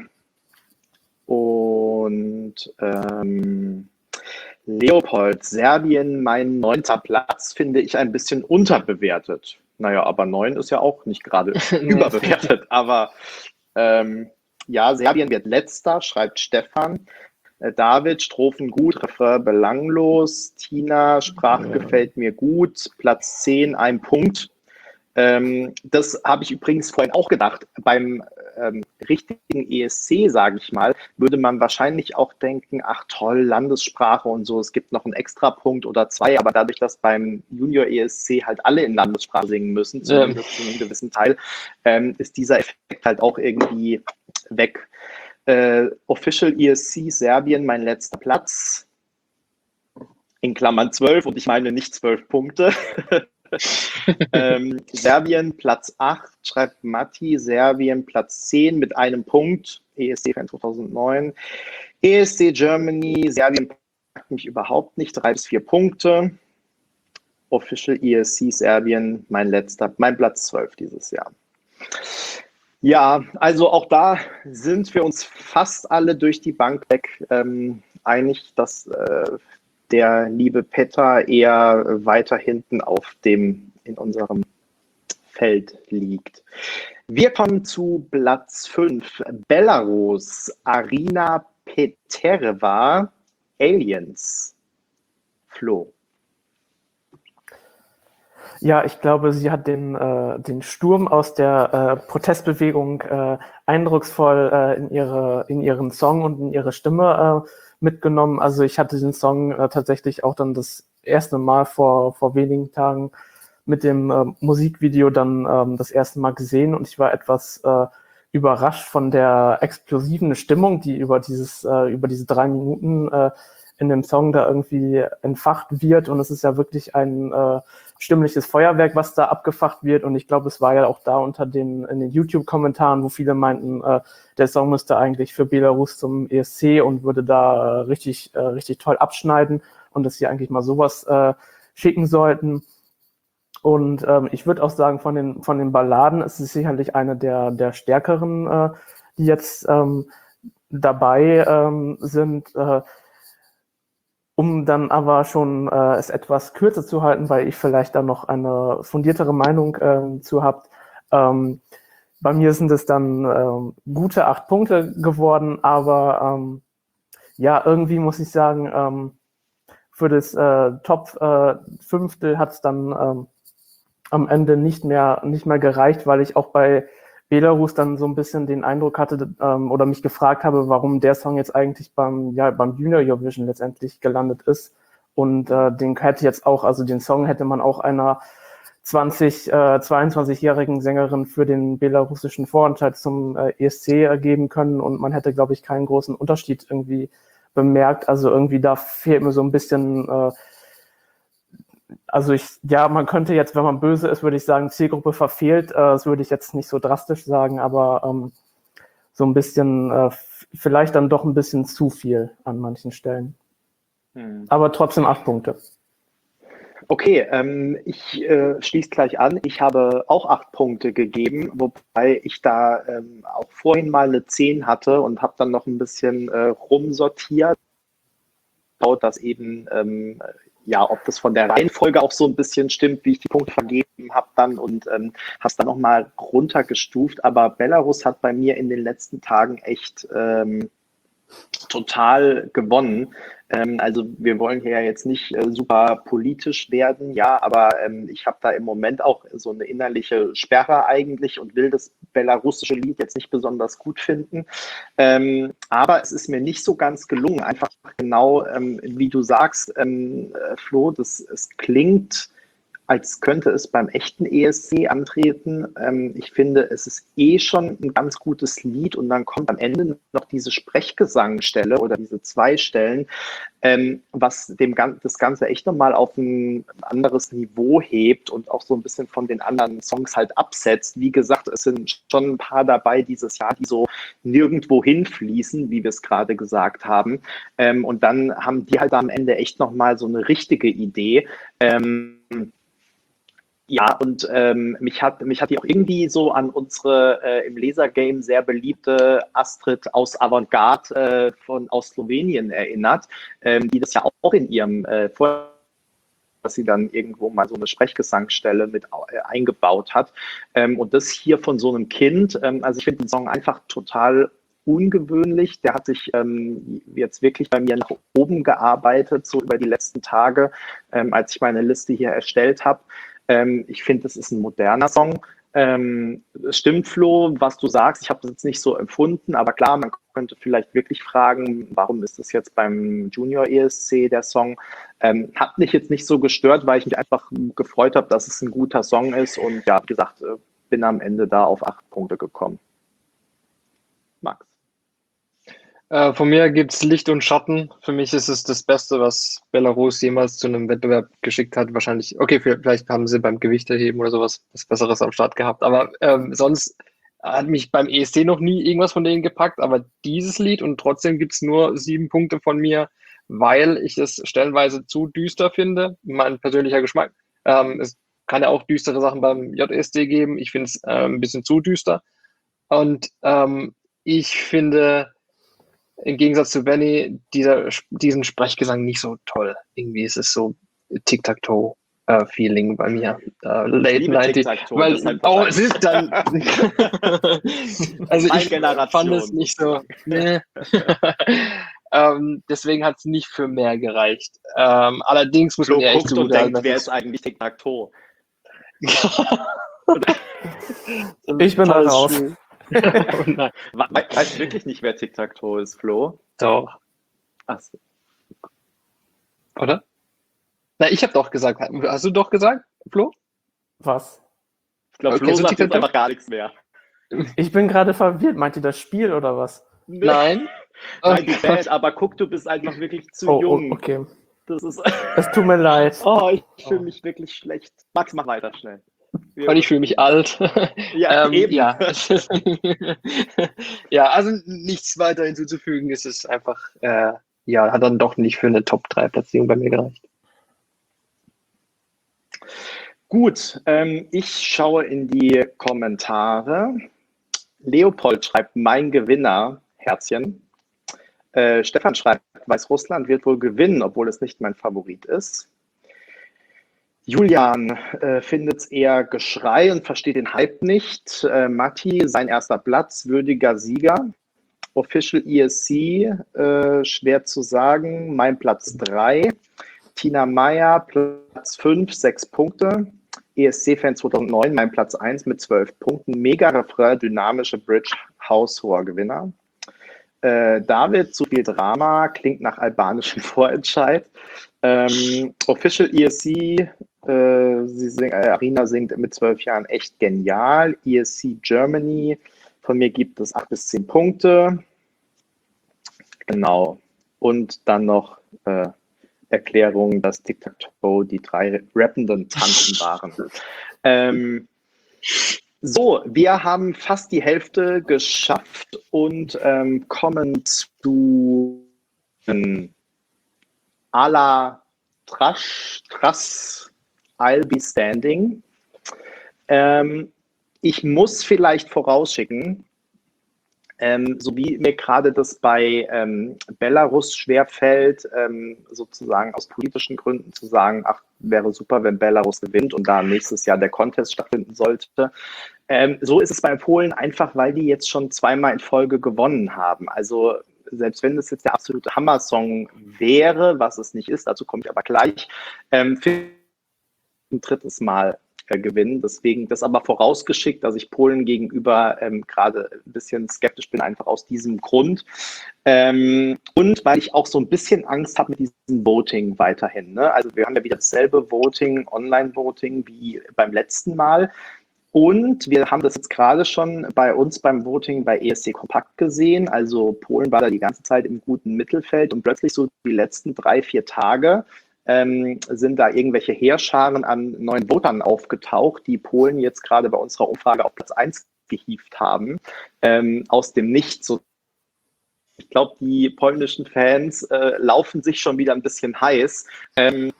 und ähm, Leopold, Serbien, mein neunter Platz, finde ich ein bisschen unterbewertet. Naja, aber neun ist ja auch nicht gerade überbewertet, aber ähm, ja, Serbien wird letzter, schreibt Stefan. Äh, David, Strophen gut, Refrain belanglos. Tina, Sprache ja. gefällt mir gut. Platz zehn, ein Punkt. Ähm, das habe ich übrigens vorhin auch gedacht. Beim ähm, richtigen E S C, sage ich mal, würde man wahrscheinlich auch denken, ach toll, Landessprache und so, es gibt noch einen Extrapunkt oder zwei, aber dadurch, dass beim Junior E S C halt alle in Landessprache singen müssen, zumindest ja. zu einem gewissen Teil, ähm, ist dieser Effekt halt auch irgendwie weg. Äh, Official E S C Serbien, mein letzter Platz, in Klammern zwölf, und ich meine nicht zwölf Punkte. ähm, Serbien Platz acht, schreibt Matti. Serbien Platz zehn mit einem Punkt. E S C-Fan zweitausendneun. E S C Germany, Serbien packt mich überhaupt nicht. drei bis vier Punkte. Official E S C Serbien, mein letzter, mein Platz zwölf dieses Jahr. Ja, also auch da sind wir uns fast alle durch die Bank weg ähm, einig, dass äh, der liebe Petter eher weiter hinten auf dem, in unserem Feld liegt. Wir kommen zu Platz fünf. Belarus, Arina Petereva, Aliens. Flo. Ja, ich glaube, sie hat den, äh, den Sturm aus der äh, Protestbewegung äh, eindrucksvoll äh, in, ihre, in ihren Song und in ihre Stimme äh, mitgenommen. Also ich hatte den Song äh, tatsächlich auch dann das erste Mal vor, vor wenigen Tagen mit dem äh, Musikvideo dann ähm, das erste Mal gesehen und ich war etwas äh, überrascht von der explosiven Stimmung, die über dieses äh, über diese drei Minuten äh, in dem Song da irgendwie entfacht wird und es ist ja wirklich ein äh, stimmliches Feuerwerk, was da abgefacht wird und ich glaube, es war ja auch da unter den in den YouTube-Kommentaren, wo viele meinten, äh, der Song müsste eigentlich für Belarus zum E S C und würde da äh, richtig äh, richtig toll abschneiden und dass sie eigentlich mal sowas äh, schicken sollten. Und ähm, ich würde auch sagen, von den von den Balladen ist es sicherlich eine der der stärkeren, äh, die jetzt ähm, dabei ähm, sind. Äh, Um dann aber schon äh, es etwas kürzer zu halten, weil ich vielleicht da noch eine fundiertere Meinung ähm, zu habt. Ähm, bei mir sind es dann ähm, gute acht Punkte geworden, aber ähm, ja, irgendwie muss ich sagen, ähm, für das äh, Top äh, Fünftel hat es dann ähm, am Ende nicht mehr, nicht mehr gereicht, weil ich auch bei Belarus dann so ein bisschen den Eindruck hatte ähm, oder mich gefragt habe, warum der Song jetzt eigentlich beim, ja, beim Junior Eurovision letztendlich gelandet ist. Und äh, den hätte jetzt auch, also den Song hätte man auch einer zwanzig, äh, zweiundzwanzigjährigen Sängerin für den belarussischen Vorentscheid zum äh, E S C ergeben können und man hätte, glaube ich, keinen großen Unterschied irgendwie bemerkt. Also irgendwie da fehlt mir so ein bisschen, äh, also ich, ja, man könnte jetzt, wenn man böse ist, würde ich sagen, Zielgruppe verfehlt. Äh, das würde ich jetzt nicht so drastisch sagen, aber ähm, so ein bisschen, äh, f- vielleicht dann doch ein bisschen zu viel an manchen Stellen. Hm. Aber trotzdem acht Punkte. Okay, ähm, ich äh, schließe gleich an. Ich habe auch acht Punkte gegeben, wobei ich da ähm, auch vorhin mal eine zehn hatte und habe dann noch ein bisschen äh, rumsortiert, dass eben, ähm, ja, ob das von der Reihenfolge auch so ein bisschen stimmt, wie ich die Punkte vergeben habe dann und ähm, habe es dann nochmal runtergestuft. Aber Belarus hat bei mir in den letzten Tagen echt ähm, total gewonnen. Ähm, also wir wollen hier ja jetzt nicht äh, super politisch werden, ja, aber ähm, ich habe da im Moment auch so eine innerliche Sperre eigentlich und will das belarussische Lied jetzt nicht besonders gut finden. Ähm, aber es ist mir nicht so ganz gelungen, einfach genau, ähm, wie du sagst, ähm, äh, Flo, das, es klingt, als könnte es beim echten E S C antreten. Ähm, ich finde, es ist eh schon ein ganz gutes Lied und dann kommt am Ende noch diese Sprechgesangstelle oder diese zwei Stellen, ähm, was dem Gan- das Ganze echt nochmal auf ein anderes Niveau hebt und auch so ein bisschen von den anderen Songs halt absetzt. Wie gesagt, es sind schon ein paar dabei dieses Jahr, die so nirgendwo hinfließen, wie wir es gerade gesagt haben. Ähm, und dann haben die halt am Ende echt nochmal so eine richtige Idee. Ähm, Ja, und ähm, mich hat mich hat die auch irgendwie so an unsere äh, im Lasergame sehr beliebte Astrid aus Avantgarde äh, von aus Slowenien erinnert, ähm, die das ja auch in ihrem äh, Vor dass sie dann irgendwo mal so eine Sprechgesangsstelle mit äh, eingebaut hat. Ähm, und das hier von so einem Kind, ähm, also ich finde den Song einfach total ungewöhnlich. Der hat sich ähm, jetzt wirklich bei mir nach oben gearbeitet, so über die letzten Tage, ähm, als ich meine Liste hier erstellt habe. Ähm, ich finde, das ist ein moderner Song. Ähm, es stimmt, Flo, was du sagst. Ich habe das jetzt nicht so empfunden, aber klar, man könnte vielleicht wirklich fragen, warum ist das jetzt beim Junior E S C der Song? Ähm, hat mich jetzt nicht so gestört, weil ich mich einfach gefreut habe, dass es ein guter Song ist und ja, wie gesagt, äh, bin am Ende da auf acht Punkte gekommen. Max. Äh, von mir gibt's Licht und Schatten. Für mich ist es das Beste, was Belarus jemals zu einem Wettbewerb geschickt hat. Wahrscheinlich, okay, vielleicht haben sie beim Gewichterheben oder sowas was Besseres am Start gehabt. Aber ähm, sonst hat mich beim E S C noch nie irgendwas von denen gepackt. Aber dieses Lied und trotzdem gibt's nur sieben Punkte von mir, weil ich es stellenweise zu düster finde. Mein persönlicher Geschmack. Ähm, es kann ja auch düstere Sachen beim J S C geben. Ich finde es äh, ein bisschen zu düster. Und ähm, ich finde im Gegensatz zu Benny dieser, diesen Sprechgesang nicht so toll. Irgendwie ist es so Tic-Tac-Toe-Feeling bei mir. Uh, late neunzig. Weil, oh, es ist dann. Also ich fand es nicht so. Ne. ähm, deswegen hat es nicht für mehr gereicht. Ähm, allerdings muss Flo man ja echt guckt so und sagen, denkt, wer ist eigentlich Tic-Tac-Toe? Ich bin da raus. Oh nein. Weißt du wirklich nicht, wer Tic-Tac-Toe ist, Flo? Doch. Ach so. Oder? Na, ich habe doch gesagt. Hast du doch gesagt, Flo? Was? Ich glaube, Okay, Flo so sagt jetzt Tic-Tac-Toe? einfach gar nichts mehr. Ich bin gerade verwirrt. Meint ihr das Spiel oder was? Nein. Nein, die Band, aber guck, du bist einfach wirklich zu Oh, jung. oh, okay. Das ist. Es tut mir leid. Oh, ich fühle mich wirklich schlecht. Max, mach weiter schnell. Wir Und ich fühle mich alt. Ja, ähm, eben. Ja. Ja, also nichts weiter hinzuzufügen. Es ist einfach, äh, ja, hat dann doch nicht für eine Top drei Platzierung bei mir gereicht. Gut, ähm, ich schaue in die Kommentare. Leopold schreibt, mein Gewinner, Herzchen. Äh, Stefan schreibt, Weißrussland wird wohl gewinnen, obwohl es nicht mein Favorit ist. Julian äh, findet es eher Geschrei und versteht den Hype nicht. Äh, Matti, sein erster Platz, würdiger Sieger. Official E S C, äh, schwer zu sagen, mein Platz drei. Tina Meyer, Platz fünf, sechs Punkte. E S C-Fan zweitausendneun, mein Platz eins mit zwölf Punkten. Mega-Refrain, dynamische Bridge, haushoher Gewinner. Äh, David, zu viel Drama, klingt nach albanischem Vorentscheid. Ähm, Official E S C, äh, sie sing, äh, Arina singt mit zwölf Jahren echt genial. E S C Germany, von mir gibt es acht bis zehn Punkte. Genau. Und dann noch äh, Erklärung, dass Tic-Tac-Toe die drei rappenden Tanten waren. Ähm, so, wir haben fast die Hälfte geschafft und ähm, kommen zu ähm, à la Trash, Trass, I'll be standing. Ähm, ich muss vielleicht vorausschicken, ähm, so wie mir gerade das bei ähm, Belarus schwerfällt, ähm, sozusagen aus politischen Gründen zu sagen, ach, wäre super, wenn Belarus gewinnt und da nächstes Jahr der Contest stattfinden sollte. Ähm, so ist es bei Polen einfach, weil die jetzt schon zweimal in Folge gewonnen haben. Also selbst wenn das jetzt der absolute Hammer-Song wäre, was es nicht ist, dazu komme ich aber gleich, ähm, für ein drittes Mal äh, gewinnen. Deswegen das aber vorausgeschickt, dass ich Polen gegenüber ähm, gerade ein bisschen skeptisch bin, einfach aus diesem Grund. Ähm, und weil ich auch so ein bisschen Angst habe mit diesem Voting weiterhin. Ne? Also wir haben ja wieder dasselbe Voting, Online-Voting wie beim letzten Mal. Und wir haben das jetzt gerade schon bei uns beim Voting bei E S C Kompakt gesehen. Also Polen war da die ganze Zeit im guten Mittelfeld und plötzlich so die letzten drei, vier Tage ähm, sind da irgendwelche Heerscharen an neuen Votern aufgetaucht, die Polen jetzt gerade bei unserer Umfrage auf Platz eins gehievt haben, ähm, aus dem Nichts. So, ich glaube, die polnischen Fans äh, laufen sich schon wieder ein bisschen heiß. Ähm,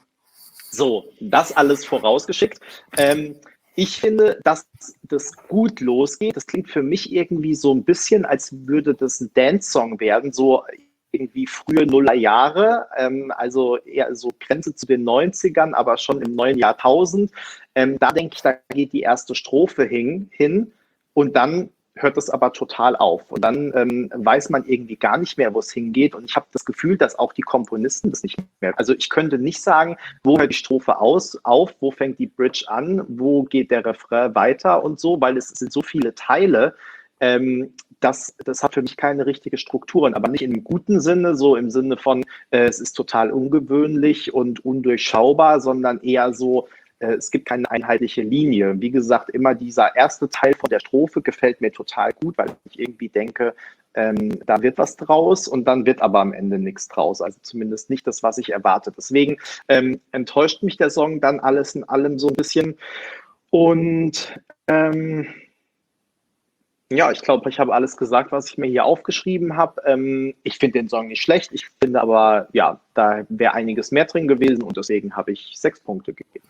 so, das alles vorausgeschickt. Ähm, Ich finde, dass das gut losgeht. Das klingt für mich irgendwie so ein bisschen, als würde das ein Dance-Song werden, so irgendwie frühe Nullerjahre, ähm, also eher so Grenze zu den neunzigern, aber schon im neuen Jahrtausend. Ähm, da denke ich, da geht die erste Strophe hin, hin und dann hört es aber total auf. Und dann ähm, weiß man irgendwie gar nicht mehr, wo es hingeht. Und ich habe das Gefühl, dass auch die Komponisten das nicht mehr. Also ich könnte nicht sagen, wo hört die Strophe aus, auf, wo fängt die Bridge an, wo geht der Refrain weiter und so, weil es sind so viele Teile. Ähm, das, das hat für mich keine richtige Strukturen, aber nicht im guten Sinne, so im Sinne von, äh, es ist total ungewöhnlich und undurchschaubar, sondern eher so, es gibt keine einheitliche Linie. Wie gesagt, immer dieser erste Teil von der Strophe gefällt mir total gut, weil ich irgendwie denke, ähm, da wird was draus und dann wird aber am Ende nichts draus. Also zumindest nicht das, was ich erwarte. Deswegen ähm, enttäuscht mich der Song dann alles in allem so ein bisschen. Und ähm, ja, ich glaube, ich habe alles gesagt, was ich mir hier aufgeschrieben habe. Ähm, ich finde den Song nicht schlecht. Ich finde aber, ja, da wäre einiges mehr drin gewesen und deswegen habe ich sechs Punkte gegeben.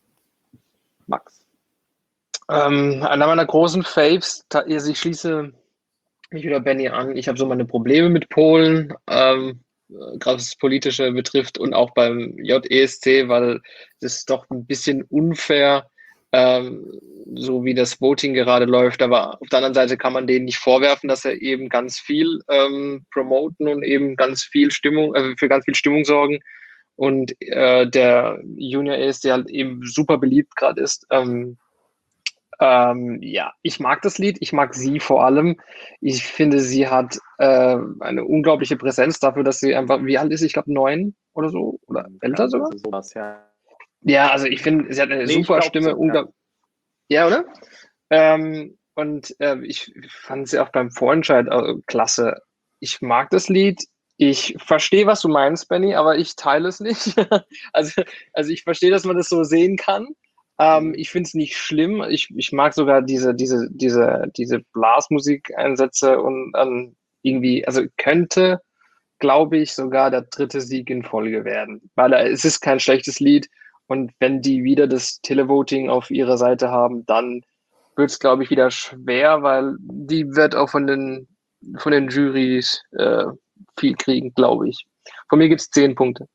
Max. Ähm, einer meiner großen Faves, also ich schließe mich wieder Benny an. Ich habe so meine Probleme mit Polen, ähm, gerade was das Politische betrifft und auch beim J E S C, weil das doch ein bisschen unfair, ähm, so wie das Voting gerade läuft. Aber auf der anderen Seite kann man denen nicht vorwerfen, dass er eben ganz viel ähm, promoten und eben ganz viel Stimmung, äh, für ganz viel Stimmung sorgen. Und äh, der Junior E S C halt eben super beliebt gerade ist. Ähm, ähm, ja, ich mag das Lied, ich mag sie vor allem. Ich finde, sie hat äh, eine unglaubliche Präsenz dafür, dass sie einfach, wie alt ist sie? Ich glaube neun oder so, oder älter ja, sogar? Also sowas, ja. Ja, also ich finde, sie hat eine Nee, super glaub, Stimme, so, unglaublich. Ja. ja, oder? Ähm, und äh, ich fand sie auch beim Vorentscheid äh, klasse. Ich mag das Lied. Ich verstehe, was du meinst, Benny, aber ich teile es nicht. also, also ich verstehe, dass man das so sehen kann. Ähm, ich finde es nicht schlimm. Ich, ich mag sogar diese, diese, diese, diese Blasmusik-Einsätze und ähm, irgendwie, also könnte, glaube ich, sogar der dritte Sieg in Folge werden. Weil äh, es ist kein schlechtes Lied und wenn die wieder das Televoting auf ihrer Seite haben, dann wird es, glaube ich, wieder schwer, weil die wird auch von den, von den Jurys äh, viel kriegen, glaube ich. Von mir gibt es zehn Punkte.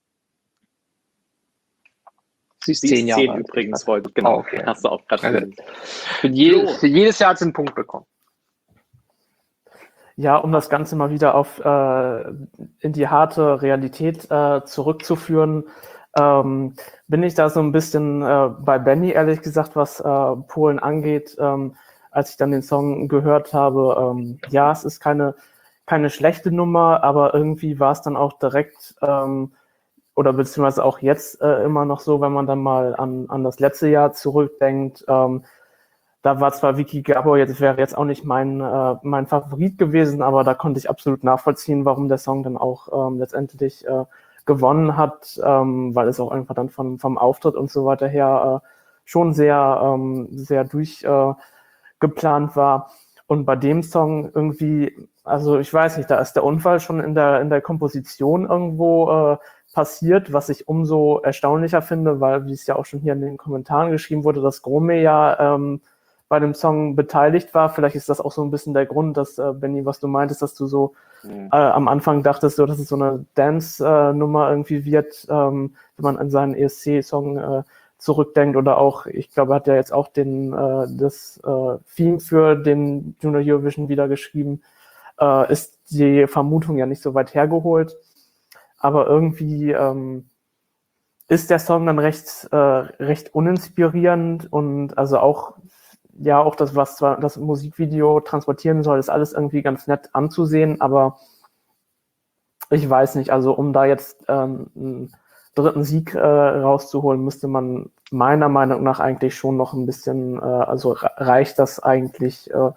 Sie ist zehn Jahre alt. Übrigens heute, genau. Oh, okay. Hast du auch gerade also, für, je, für jedes Jahr hat sie einen Punkt bekommen. Ja, um das Ganze mal wieder auf äh, in die harte Realität äh, zurückzuführen. ähm, bin ich da so ein bisschen äh, bei Benny, ehrlich gesagt, was äh, Polen angeht. Ähm, als ich dann den Song gehört habe, ähm, ja, es ist keine, keine schlechte Nummer, aber irgendwie war es dann auch direkt, ähm, oder beziehungsweise auch jetzt äh, immer noch so, wenn man dann mal an, an das letzte Jahr zurückdenkt, ähm, da war zwar Vicky Gabor, jetzt wäre jetzt auch nicht mein, äh, mein Favorit gewesen, aber da konnte ich absolut nachvollziehen, warum der Song dann auch ähm, letztendlich äh, gewonnen hat, ähm, weil es auch einfach dann von, vom Auftritt und so weiter her äh, schon sehr, ähm, sehr durchgeplant äh, war. Und bei dem Song irgendwie, also ich weiß nicht, da ist der Unfall schon in der, in der Komposition irgendwo äh, passiert, was ich umso erstaunlicher finde, weil, wie es ja auch schon hier in den Kommentaren geschrieben wurde, dass Grome ja ähm, bei dem Song beteiligt war. Vielleicht ist das auch so ein bisschen der Grund, dass, äh, Benny, was du meintest, dass du so mhm. äh, am Anfang dachtest, so, dass es so eine Dance-Nummer äh, irgendwie wird, ähm, wenn man an seinen E S C-Song äh, zurückdenkt oder auch, ich glaube, er hat ja jetzt auch den, äh, das äh, Theme für den Junior Eurovision wieder geschrieben, äh, ist die Vermutung ja nicht so weit hergeholt. Aber irgendwie ähm, ist der Song dann recht, äh, recht uninspirierend und also auch, ja, auch das, was zwar das Musikvideo transportieren soll, ist alles irgendwie ganz nett anzusehen, aber ich weiß nicht, also um da jetzt ähm, einen dritten Sieg äh, rauszuholen, müsste man meiner Meinung nach eigentlich schon noch ein bisschen, äh, also reicht das eigentlich äh,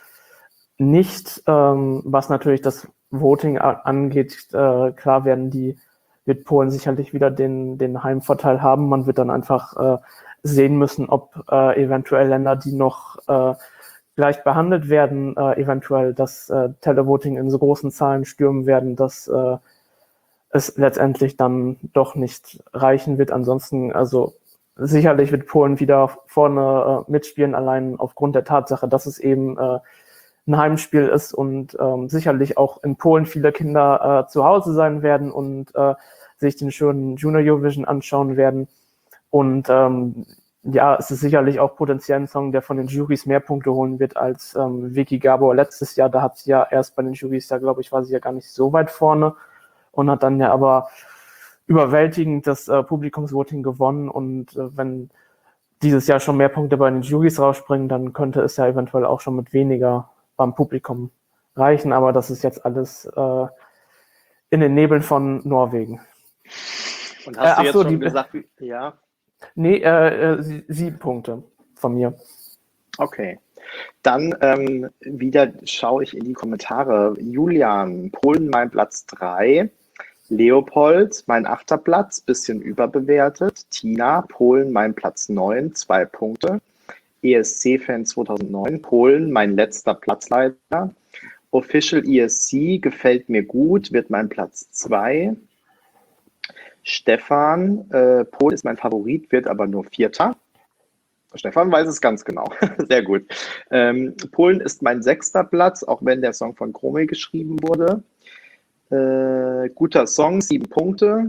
nicht, ähm, was natürlich das Voting angeht, äh, klar werden die, wird Polen sicherlich wieder den, den Heimvorteil haben. Man wird dann einfach äh, sehen müssen, ob äh, eventuell Länder, die noch äh, gleich behandelt werden, äh, eventuell das äh, Televoting in so großen Zahlen stürmen werden, dass äh, es letztendlich dann doch nicht reichen wird. Ansonsten, also sicherlich wird Polen wieder vorne äh, mitspielen, allein aufgrund der Tatsache, dass es eben äh, ein Heimspiel ist und ähm, sicherlich auch in Polen viele Kinder äh, zu Hause sein werden und äh, sich den schönen Junior Eurovision anschauen werden. Und ähm, ja, es ist sicherlich auch potenziell ein Song, der von den Jurys mehr Punkte holen wird als ähm, Vicky Gabor letztes Jahr. Da hat sie ja erst bei den Jurys, da glaube ich, war sie ja gar nicht so weit vorne und hat dann ja aber überwältigend das äh, Publikumsvoting gewonnen. Und äh, wenn dieses Jahr schon mehr Punkte bei den Jurys rausspringen, dann könnte es ja eventuell auch schon mit weniger beim Publikum reichen, aber das ist jetzt alles äh, in den Nebeln von Norwegen. Und hast äh, du jetzt so, schon die, gesagt, wie, ja? Nee, äh, äh, sieben Punkte von mir. Okay. Dann ähm, wieder schaue ich in die Kommentare. Julian, Polen mein Platz drei. Leopold, mein achter Platz, bisschen überbewertet. Tina, Polen mein Platz neun, zwei Punkte. E S C-Fan zweitausendneun, Polen, mein letzter Platz leider. Official E S C gefällt mir gut, wird mein Platz zwei. Stefan, äh, Polen ist mein Favorit, wird aber nur Vierter. Stefan weiß es ganz genau. Sehr gut. Ähm, Polen ist mein sechster Platz, auch wenn der Song von Grome geschrieben wurde. Äh, guter Song, sieben Punkte.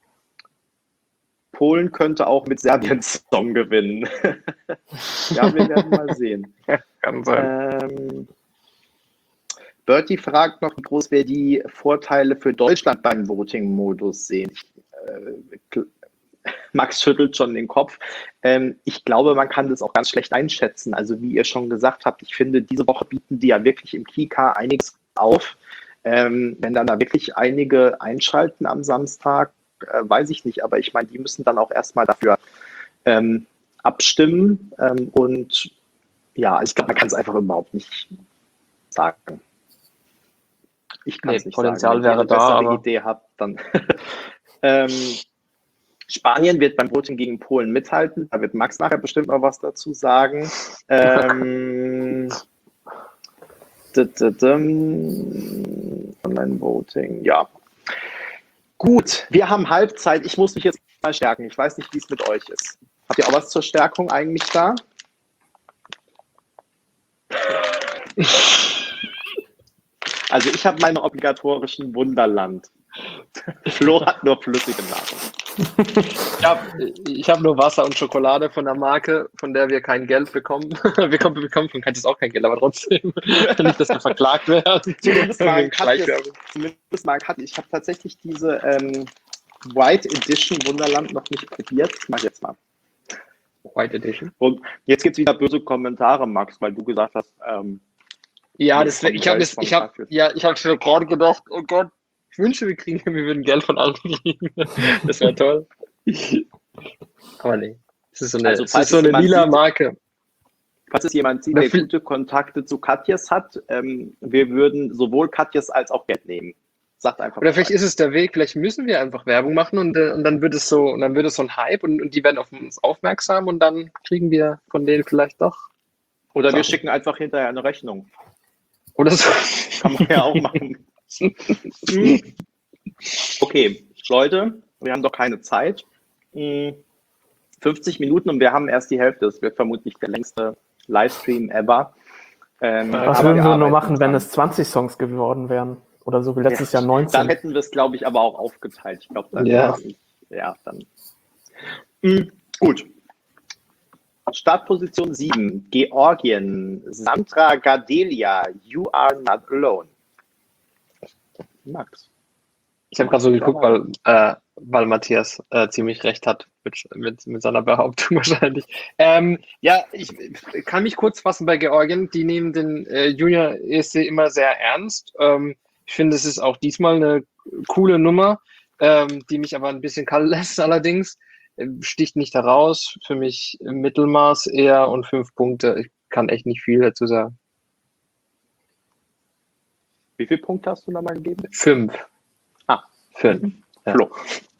Polen könnte auch mit Serbiens Song gewinnen. Ja, wir werden mal sehen. Kann sein. Ähm, Bertie fragt noch, wie groß wir die Vorteile für Deutschland beim Voting-Modus sehen. Ich, äh, Max schüttelt schon den Kopf. Ähm, ich glaube, man kann das auch ganz schlecht einschätzen. Also wie ihr schon gesagt habt, ich finde, diese Woche bieten die ja wirklich im Kika einiges auf. Ähm, wenn dann da wirklich einige einschalten am Samstag, äh, weiß ich nicht. Aber ich meine, die müssen dann auch erstmal dafür ähm, abstimmen. Ähm, und ja, ich glaube, man kann es einfach überhaupt nicht sagen. Ich kann es nee, nicht Potenzial sagen. Wenn ihr wäre eine da, bessere aber Idee habt, dann... ähm, Spanien wird beim Voting gegen Polen mithalten. Da wird Max nachher bestimmt noch was dazu sagen. Ähm, Online-Voting, ja. Gut, wir haben Halbzeit. Ich muss mich jetzt mal stärken. Ich weiß nicht, wie es mit euch ist. Habt ihr auch was zur Stärkung eigentlich da? Also ich habe meine obligatorischen Wunderland. Flo hat nur flüssige Nahrung. Ich habe ich hab nur Wasser und Schokolade von der Marke, von der wir kein Geld bekommen. Wir bekommen, bekommen von Katjes auch kein Geld, aber trotzdem nicht, dass wir verklagt werden. Zumindest mal Katjes, zumindest mal Katjes. Ich habe tatsächlich diese, ähm, White Edition Wunderland noch nicht probiert. Mach jetzt mal. White Edition. Und jetzt gibt es wieder böse Kommentare, Max, weil du gesagt hast, ähm, ja, das, ich habe ich hab, ja, ich habe schon gerade gedacht, oh Gott, ich wünsche, wir kriegen, wir würden Geld von allen kriegen. Das wäre toll. Aber nee, das ist so eine, also, das ist so eine lila sieht, Marke. Falls es jemand sieht, der gute Kontakte zu Katjes hat, ähm, wir würden sowohl Katjes als auch Geld nehmen. Sagt einfach. Oder vielleicht ist es der Weg, vielleicht müssen wir einfach Werbung machen und, und dann wird es so, und dann wird es so ein Hype und, und die werden auf uns aufmerksam und dann kriegen wir von denen vielleicht doch. Oder wir schicken einfach hinterher eine Rechnung. Oder so. Kann man ja auch machen. Okay, Leute, wir haben doch keine Zeit. fünfzig Minuten und wir haben erst die Hälfte. Das wird vermutlich der längste Livestream ever. Ähm, Was würden wir, wir nur machen, wenn es zwanzig Songs geworden wären? Oder so wie letztes ja, Jahr neunzehn. Dann hätten wir es, glaube ich, aber auch aufgeteilt. Ich glaube, dann. Ja. Ja, dann. Mhm, gut. Startposition sieben. Georgien. Sandra Gardelia. You are not alone. Max. Ich habe gerade so geguckt, weil, äh, weil Matthias äh, ziemlich recht hat mit, mit, mit seiner Behauptung wahrscheinlich. Ähm, ja, ich kann mich kurz fassen bei Georgien. Die nehmen den äh, Junior E S C immer sehr ernst. Ähm, ich finde, es ist auch diesmal eine coole Nummer, ähm, die mich aber ein bisschen kalt lässt allerdings. Sticht nicht heraus. Für mich Mittelmaß eher und fünf Punkte. Ich kann echt nicht viel dazu sagen. Wie viele Punkte hast du da mal gegeben? Fünf. Ah, fünf. Ja. Flo.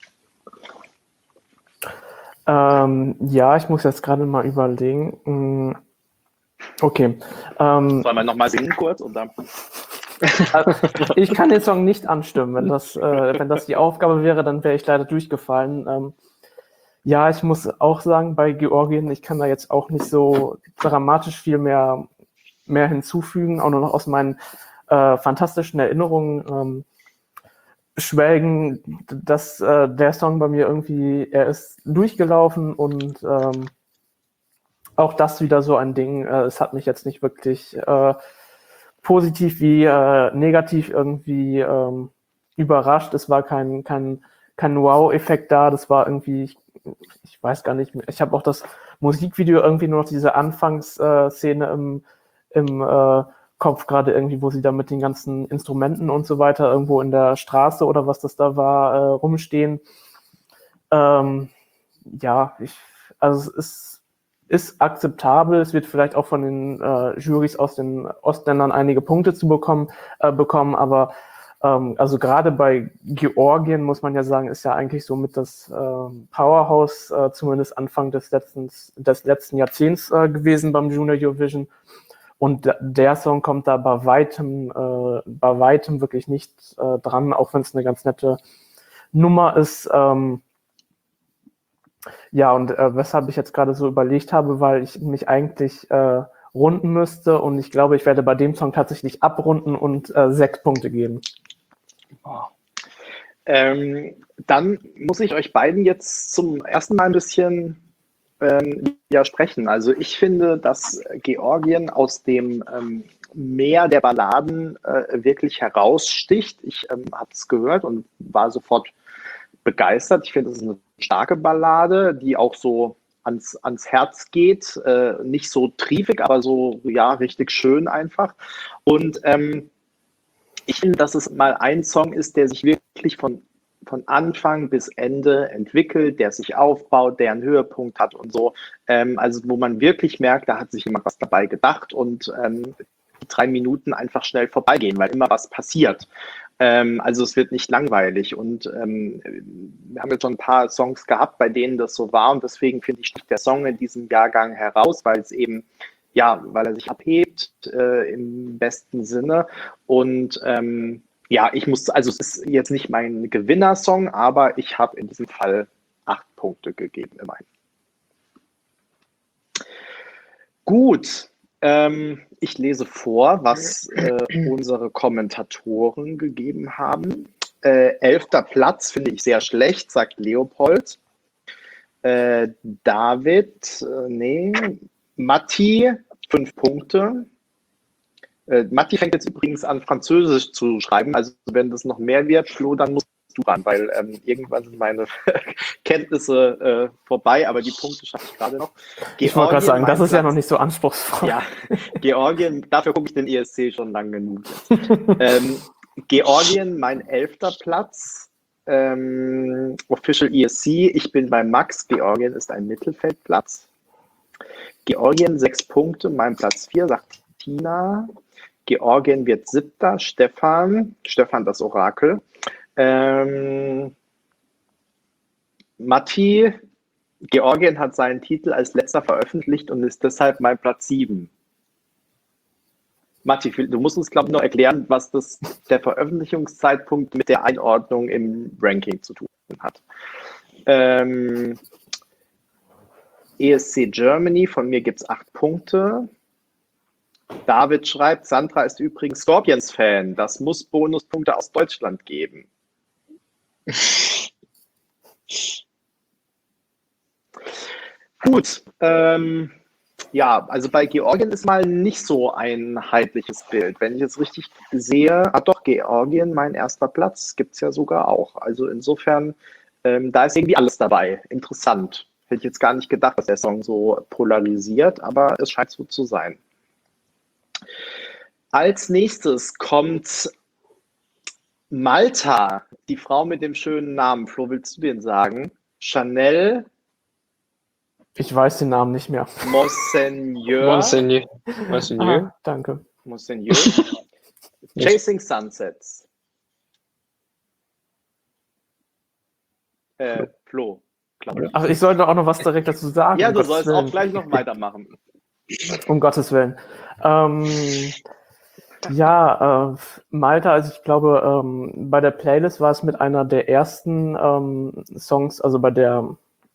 Ähm, ja, ich muss jetzt gerade mal überlegen. Okay. Ähm, Sollen wir nochmal singen kurz? Und dann ich kann den Song nicht anstimmen. Wenn das, äh, wenn das die Aufgabe wäre, dann wäre ich leider durchgefallen. Ähm, ja, ich muss auch sagen, bei Georgien, ich kann da jetzt auch nicht so dramatisch viel mehr, mehr hinzufügen, auch nur noch aus meinen äh, fantastischen Erinnerungen ähm, schwelgen, dass äh, der Song bei mir irgendwie, er ist durchgelaufen und ähm, auch das wieder so ein Ding, äh, es hat mich jetzt nicht wirklich äh, positiv wie äh, negativ irgendwie ähm, überrascht. Es war kein, kein, kein Wow-Effekt da, das war irgendwie, ich, ich weiß gar nicht mehr, ich habe auch das Musikvideo irgendwie nur noch diese Anfangsszene im, im äh, Kopf, gerade irgendwie, wo sie da mit den ganzen Instrumenten und so weiter irgendwo in der Straße oder was das da war, äh, rumstehen. Ähm, ja, ich, also es ist, ist akzeptabel. Es wird vielleicht auch von den äh, Jurys aus den Ostländern einige Punkte zu bekommen, äh, bekommen, aber ähm, also gerade bei Georgien, muss man ja sagen, ist ja eigentlich so mit das äh, Powerhouse, äh, zumindest Anfang des letzten, des letzten Jahrzehnts äh, gewesen beim Junior Eurovision. Und der Song kommt da bei weitem, äh, bei weitem wirklich nicht äh, dran, auch wenn es eine ganz nette Nummer ist. Ähm, ja, und äh, weshalb ich jetzt gerade so überlegt habe, weil ich mich eigentlich äh, runden müsste und ich glaube, ich werde bei dem Song tatsächlich abrunden und äh, sechs Punkte geben. Oh. Ähm, dann muss ich euch beiden jetzt zum ersten Mal ein bisschen Ähm, ja, sprechen. Also ich finde, dass Georgien aus dem ähm, Meer der Balladen äh, wirklich heraussticht. Ich ähm, habe es gehört und war sofort begeistert. Ich finde, es ist eine starke Ballade, die auch so ans, ans Herz geht. Äh, nicht so triefig, aber so, ja, richtig schön einfach. Und ähm, ich finde, dass es mal ein Song ist, der sich wirklich von von Anfang bis Ende entwickelt, der sich aufbaut, der einen Höhepunkt hat und so. Ähm, also wo man wirklich merkt, da hat sich jemand was dabei gedacht und ähm, drei Minuten einfach schnell vorbeigehen, weil immer was passiert. Ähm, also es wird nicht langweilig und ähm, wir haben jetzt schon ein paar Songs gehabt, bei denen das so war und deswegen finde ich, sticht der Song in diesem Jahrgang heraus, weil es eben, ja, weil er sich abhebt äh, im besten Sinne und ähm, ja, ich muss, also es ist jetzt nicht mein Gewinnersong, aber ich habe in diesem Fall acht Punkte gegeben immerhin. Gut, ähm, ich lese vor, was äh, unsere Kommentatoren gegeben haben. Äh, elfter Platz finde ich sehr schlecht, sagt Leopold. Äh, David, äh, nee, Matti, fünf Punkte. Äh, Matti fängt jetzt übrigens an, Französisch zu schreiben. Also wenn das noch mehr wird, Flo, dann musst du ran, weil ähm, irgendwann sind meine Kenntnisse äh, vorbei, aber die Punkte schaffe ich gerade noch. Ich wollte gerade sagen, das ist Platz, ja noch nicht so anspruchsvoll. Ja, Georgien, dafür gucke ich den E S C schon lange genug. ähm, Georgien, mein elfter Platz. Ähm, Official E S C, ich bin bei Max. Georgien ist ein Mittelfeldplatz. Georgien, sechs Punkte, mein Platz vier, sagt Tina. Georgien wird siebter, Stefan. Stefan, das Orakel. Ähm, Matti, Georgien hat seinen Titel als letzter veröffentlicht und ist deshalb mein Platz sieben. Matti, du musst uns, glaube ich, noch erklären, was das, der Veröffentlichungszeitpunkt mit der Einordnung im Ranking zu tun hat. Ähm, E S C Germany, von mir gibt es acht Punkte. David schreibt, Sandra ist übrigens Scorpions-Fan. Das muss Bonuspunkte aus Deutschland geben. Gut, ähm, ja, also bei Georgien ist mal nicht so ein einheitliches Bild. Wenn ich es richtig sehe, ah doch, Georgien, mein erster Platz, gibt es ja sogar auch. Also insofern, ähm, da ist irgendwie alles dabei. Interessant. Hätte ich jetzt gar nicht gedacht, dass der Song so polarisiert, aber es scheint so zu sein. Als nächstes kommt Malta, die Frau mit dem schönen Namen. Flo, willst du den sagen? Chanel. Ich weiß den Namen nicht mehr. Monseigneur. Monseigneur. Monseigneur. Ah, danke. Monseigneur. Chasing Sunsets. Äh, Flo. glaube ich. Ach, ich sollte auch noch was direkt dazu sagen. Ja, um du Gottes sollst Willen. auch gleich noch weitermachen. Um Gottes Willen. Ähm, ja, äh, Malta, also ich glaube, ähm, bei der Playlist war es mit einer der ersten ähm, Songs, also bei der,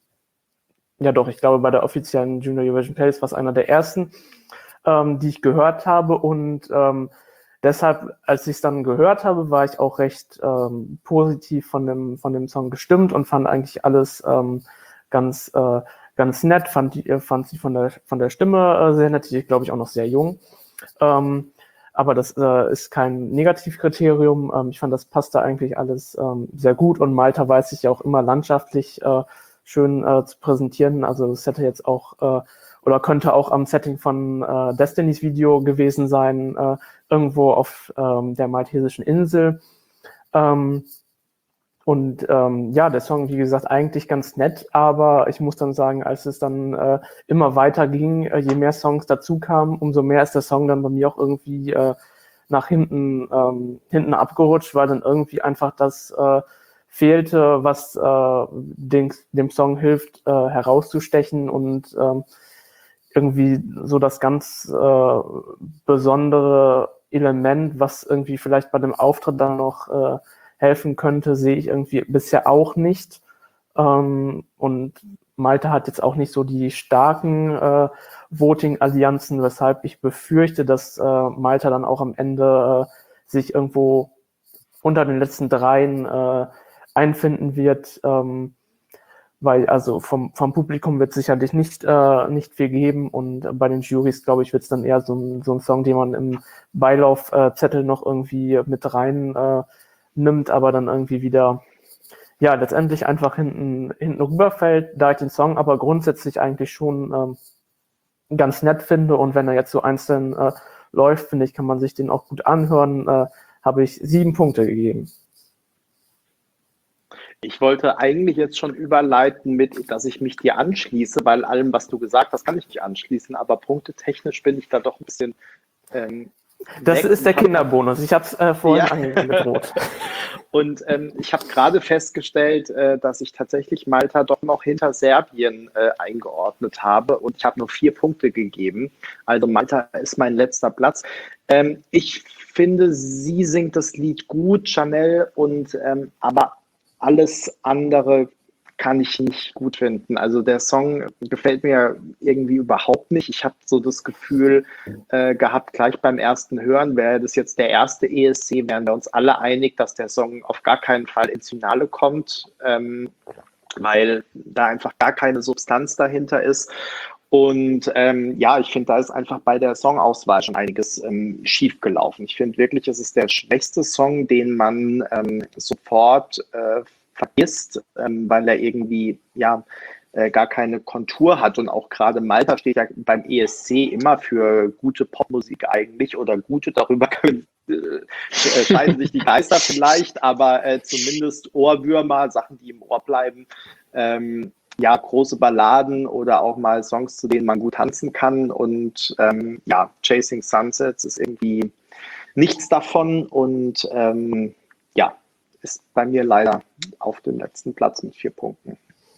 ja doch, ich glaube, bei der offiziellen Junior Eurovision Playlist war es einer der ersten, ähm, die ich gehört habe und ähm, deshalb, als ich es dann gehört habe, war ich auch recht ähm, positiv von dem, von dem Song gestimmt und fand eigentlich alles ähm, ganz, äh, ganz nett, fand, die, fand sie von der, von der Stimme äh, sehr nett, die ist, glaube ich, auch noch sehr jung. Ähm, aber das äh, ist kein Negativkriterium. Ähm, ich fand, das passte eigentlich alles ähm, sehr gut und Malta weiß sich ja auch immer landschaftlich äh, schön äh, zu präsentieren. Also das hätte jetzt auch äh, oder könnte auch am Setting von äh, Destinys Video gewesen sein, äh, irgendwo auf ähm, der maltesischen Insel. Ähm, und ähm, ja, der Song, wie gesagt, eigentlich ganz nett, aber ich muss dann sagen, als es dann äh, immer weiter ging, äh, je mehr Songs dazu kamen, umso mehr ist der Song dann bei mir auch irgendwie äh, nach hinten, ähm, hinten abgerutscht, weil dann irgendwie einfach das äh, fehlte, was äh, dem, dem Song hilft, äh, herauszustechen und ähm, irgendwie so das ganz äh, besondere Element, was irgendwie vielleicht bei dem Auftritt dann noch äh, helfen könnte, sehe ich irgendwie bisher auch nicht. Ähm, und Malta hat jetzt auch nicht so die starken äh, Voting-Allianzen, weshalb ich befürchte, dass äh, Malta dann auch am Ende äh, sich irgendwo unter den letzten dreien äh, einfinden wird. Ähm, weil also vom, vom Publikum wird sicherlich nicht, äh, nicht viel geben und bei den Jurys, glaube ich, wird es dann eher so ein, so ein Song, den man im Beilaufzettel äh, noch irgendwie mit rein äh, nimmt, aber dann irgendwie wieder, ja, letztendlich einfach hinten, hinten rüberfällt, da ich den Song aber grundsätzlich eigentlich schon ähm, ganz nett finde und wenn er jetzt so einzeln äh, läuft, finde ich, kann man sich den auch gut anhören, äh, habe ich sieben Punkte gegeben. Ich wollte eigentlich jetzt schon überleiten mit, dass ich mich dir anschließe, weil allem, was du gesagt hast, kann ich mich anschließen, aber punktetechnisch bin ich da doch ein bisschen ähm, Das ist der Kinderbonus. Ich habe es äh, vorhin ja. angedroht. Und ähm, ich habe gerade festgestellt, äh, dass ich tatsächlich Malta doch noch hinter Serbien äh, eingeordnet habe und ich habe nur vier Punkte gegeben. Also Malta ist mein letzter Platz. Ähm, ich finde, sie singt das Lied gut, Chanel, und ähm, aber alles andere kann ich nicht gut finden. Also der Song gefällt mir irgendwie überhaupt nicht. Ich habe so das Gefühl äh, gehabt, gleich beim ersten Hören, wäre das jetzt der erste E S C, wären wir uns alle einig, dass der Song auf gar keinen Fall ins Finale kommt, ähm, weil da einfach gar keine Substanz dahinter ist. Und ähm, ja, ich finde, da ist einfach bei der Songauswahl schon einiges ähm, schief gelaufen. Ich finde wirklich, es ist der schwächste Song, den man ähm, sofort äh, vergisst, ähm, weil er irgendwie ja äh, gar keine Kontur hat. Und auch gerade Malta steht ja beim E S C immer für gute Popmusik eigentlich oder gute, darüber können, äh, scheiden sich die Geister vielleicht, aber äh, zumindest Ohrwürmer, Sachen, die im Ohr bleiben. Ähm, ja, große Balladen oder auch mal Songs, zu denen man gut tanzen kann. Und ähm, ja, Chasing Sunsets ist irgendwie nichts davon und ähm, ja, ist bei mir leider auf dem letzten Platz mit vier Punkten.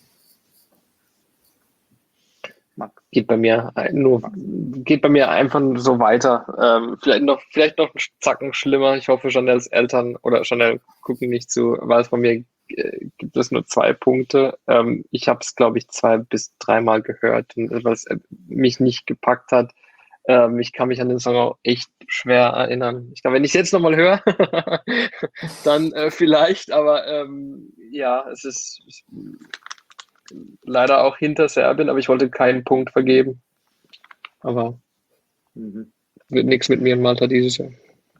Max. Geht bei mir nur, geht bei mir einfach so weiter. Ähm, vielleicht noch, vielleicht noch einen Zacken schlimmer. Ich hoffe, Janelles Eltern oder Janelle gucken nicht zu, weil es bei mir äh, gibt es nur zwei Punkte. Ähm, ich habe es, glaube ich, zwei bis dreimal gehört, weil es mich nicht gepackt hat. Ähm, ich kann mich an den Song auch echt schwer erinnern. Ich glaube, wenn ich es jetzt nochmal höre, dann äh, vielleicht, aber ähm, ja, es ist leider auch hinter Serbien, aber ich wollte keinen Punkt vergeben. Aber mhm. wird nichts mit mir in Malta dieses Jahr.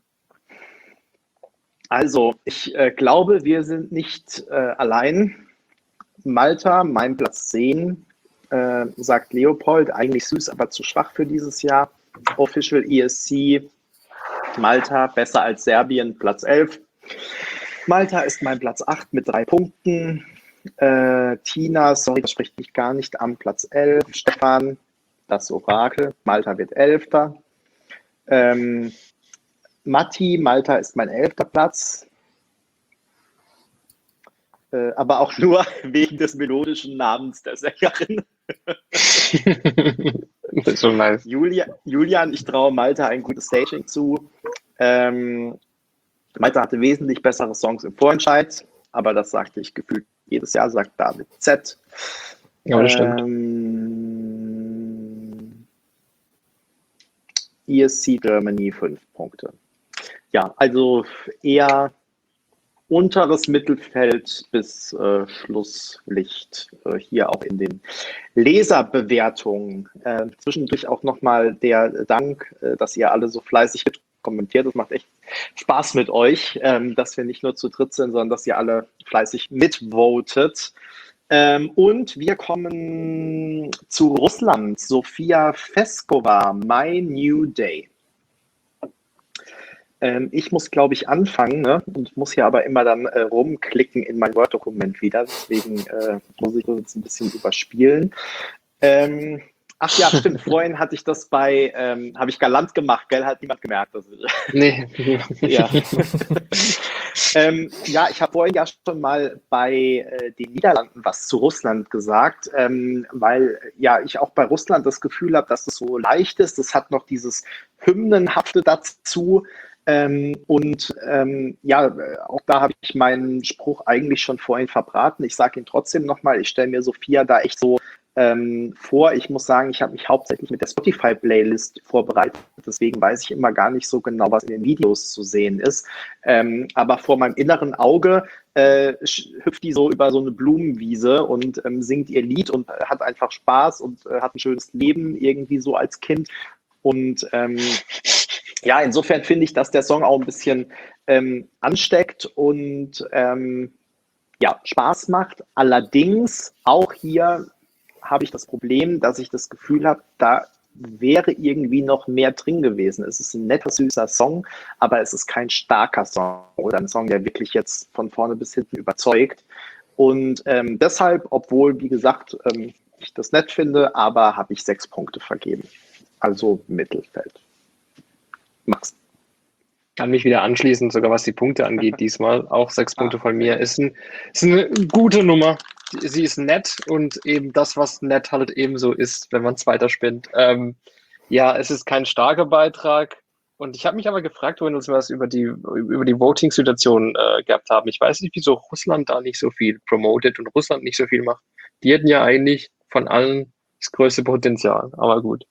Also, ich äh, glaube, wir sind nicht äh, allein. Malta, mein Platz zehn, äh, sagt Leopold, eigentlich süß, aber zu schwach für dieses Jahr. Official E S C, Malta, besser als Serbien, Platz elf. Malta ist mein Platz acht mit drei Punkten. Äh, Tina, sorry, das spricht mich gar nicht an, Platz elf. Stefan, das Orakel, Malta wird elfter. Ähm, Matti, Malta ist mein elfter Platz. Äh, aber auch nur wegen des melodischen Namens der Sängerin. Das ist so nice. Julia, Julian, ich traue Malta ein gutes Staging zu. Ähm, Malta hatte wesentlich bessere Songs im Vorentscheid, aber das sagte ich gefühlt jedes Jahr, sagt David Z. Ja, das ähm, stimmt. E S C Germany fünf Punkte. Ja, also eher unteres Mittelfeld bis äh, Schlusslicht äh, hier auch in den Leserbewertungen. Äh, zwischendurch auch nochmal der Dank, äh, dass ihr alle so fleißig kommentiert. Das macht echt Spaß mit euch, ähm, dass wir nicht nur zu dritt sind, sondern dass ihr alle fleißig mitvotet. Ähm, und wir kommen zu Russland. Sofia Feskova, My New Day. Ähm, ich muss, glaube ich, anfangen, ne? Und muss hier aber immer dann äh, rumklicken in mein Word-Dokument wieder. Deswegen äh, muss ich das jetzt ein bisschen überspielen. Ähm, ach ja, stimmt. Vorhin hatte ich das bei, ähm, habe ich galant gemacht, gell? Hat niemand gemerkt. Dass ich, nee. ja. ähm, ja, ich habe vorhin ja schon mal bei äh, den Niederlanden was zu Russland gesagt, ähm, weil ja ich auch bei Russland das Gefühl habe, dass es so leicht ist. Das hat noch dieses Hymnenhafte dazu. Ähm, und ähm, ja, auch da habe ich meinen Spruch eigentlich schon vorhin verbraten. Ich sage ihn trotzdem nochmal. Ich stelle mir Sofia da echt so ähm, vor. Ich muss sagen, ich habe mich hauptsächlich mit der Spotify-Playlist vorbereitet. Deswegen weiß ich immer gar nicht so genau, was in den Videos zu sehen ist. Ähm, aber vor meinem inneren Auge äh, hüpft die so über so eine Blumenwiese und ähm, singt ihr Lied und äh, hat einfach Spaß und äh, hat ein schönes Leben irgendwie so als Kind. Und ähm, ja, insofern finde ich, dass der Song auch ein bisschen ähm, ansteckt und ähm, ja, Spaß macht. Allerdings auch hier habe ich das Problem, dass ich das Gefühl habe, da wäre irgendwie noch mehr drin gewesen. Es ist ein netter, süßer Song, aber es ist kein starker Song oder ein Song, der wirklich jetzt von vorne bis hinten überzeugt. Und ähm, deshalb, obwohl, wie gesagt, ähm, ich das nett finde, aber habe ich sechs Punkte vergeben. Also Mittelfeld. Max. Kann mich wieder anschließen, sogar was die Punkte angeht diesmal. Auch sechs Punkte von mir. Ist, ein, ist eine gute Nummer. Sie ist nett und eben das, was nett halt ebenso ist, wenn man es weiterspinnt. Ähm, ja, es ist kein starker Beitrag. Und ich habe mich aber gefragt, wenn wir uns was über die, über die Voting-Situation äh, gehabt haben. Ich weiß nicht, wieso Russland da nicht so viel promotet und Russland nicht so viel macht. Die hätten ja eigentlich von allen das größte Potenzial. Aber gut.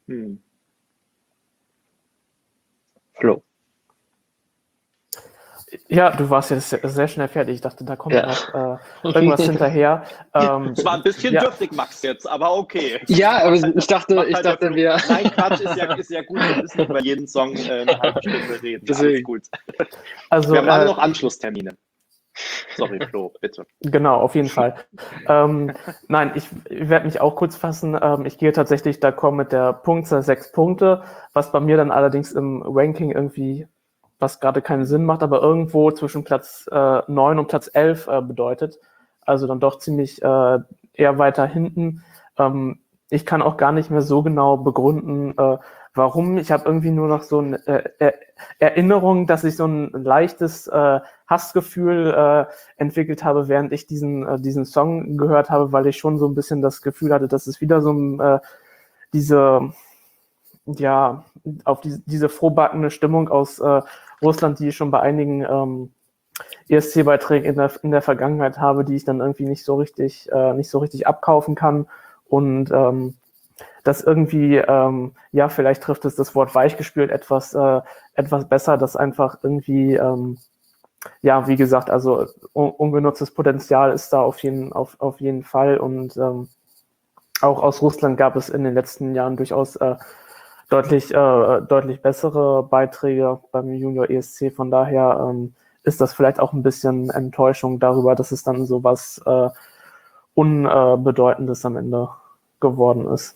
Hm. Flo. Ja, du warst jetzt sehr, sehr schnell fertig. Ich dachte, da kommt Ja. noch äh, irgendwas hinterher. Ähm, Es war ein bisschen ja. dürftig, Max, jetzt, aber okay. Ja, aber ich dachte, Macht ich halt der dachte, Flo. wir. Nein, Quatsch, ist ja, ist ja gut. Wir müssen über jeden Song äh, eine halbe Stunde reden. Alles Deswegen. gut. Also, Wir haben alle äh, noch Anschlusstermine. Sorry, Flo, bitte. Genau, auf jeden Fall. ähm, nein, ich, ich werde mich auch kurz fassen. Ähm, ich gehe tatsächlich d'accord mit der Punktzahl sechs Punkte, was bei mir dann allerdings im Ranking irgendwie, was gerade keinen Sinn macht, aber irgendwo zwischen Platz äh, neun und Platz elf äh, bedeutet. Also dann doch ziemlich äh, eher weiter hinten. Ähm, ich kann auch gar nicht mehr so genau begründen, äh, warum. Ich habe irgendwie nur noch so eine äh, er Erinnerung, dass ich so ein leichtes äh, Hassgefühl äh, entwickelt habe, während ich diesen, äh, diesen Song gehört habe, weil ich schon so ein bisschen das Gefühl hatte, dass es wieder so ein, äh, diese, ja, auf die, diese frohbackene Stimmung aus äh, Russland, die ich schon bei einigen ähm, E S C-Beiträgen in der, in der Vergangenheit habe, die ich dann irgendwie nicht so richtig, äh, nicht so richtig abkaufen kann. Und ähm, das irgendwie, ähm, ja, vielleicht trifft es das Wort weichgespült etwas, äh, etwas besser, dass einfach irgendwie, ähm, ja, wie gesagt, also un ungenutztes Potenzial ist da auf jeden, auf, auf jeden Fall. Und ähm, auch aus Russland gab es in den letzten Jahren durchaus äh, deutlich, äh, deutlich bessere Beiträge beim Junior E S C. Von daher ähm, ist das vielleicht auch ein bisschen Enttäuschung darüber, dass es dann so was äh, Unbedeutendes am Ende geworden ist.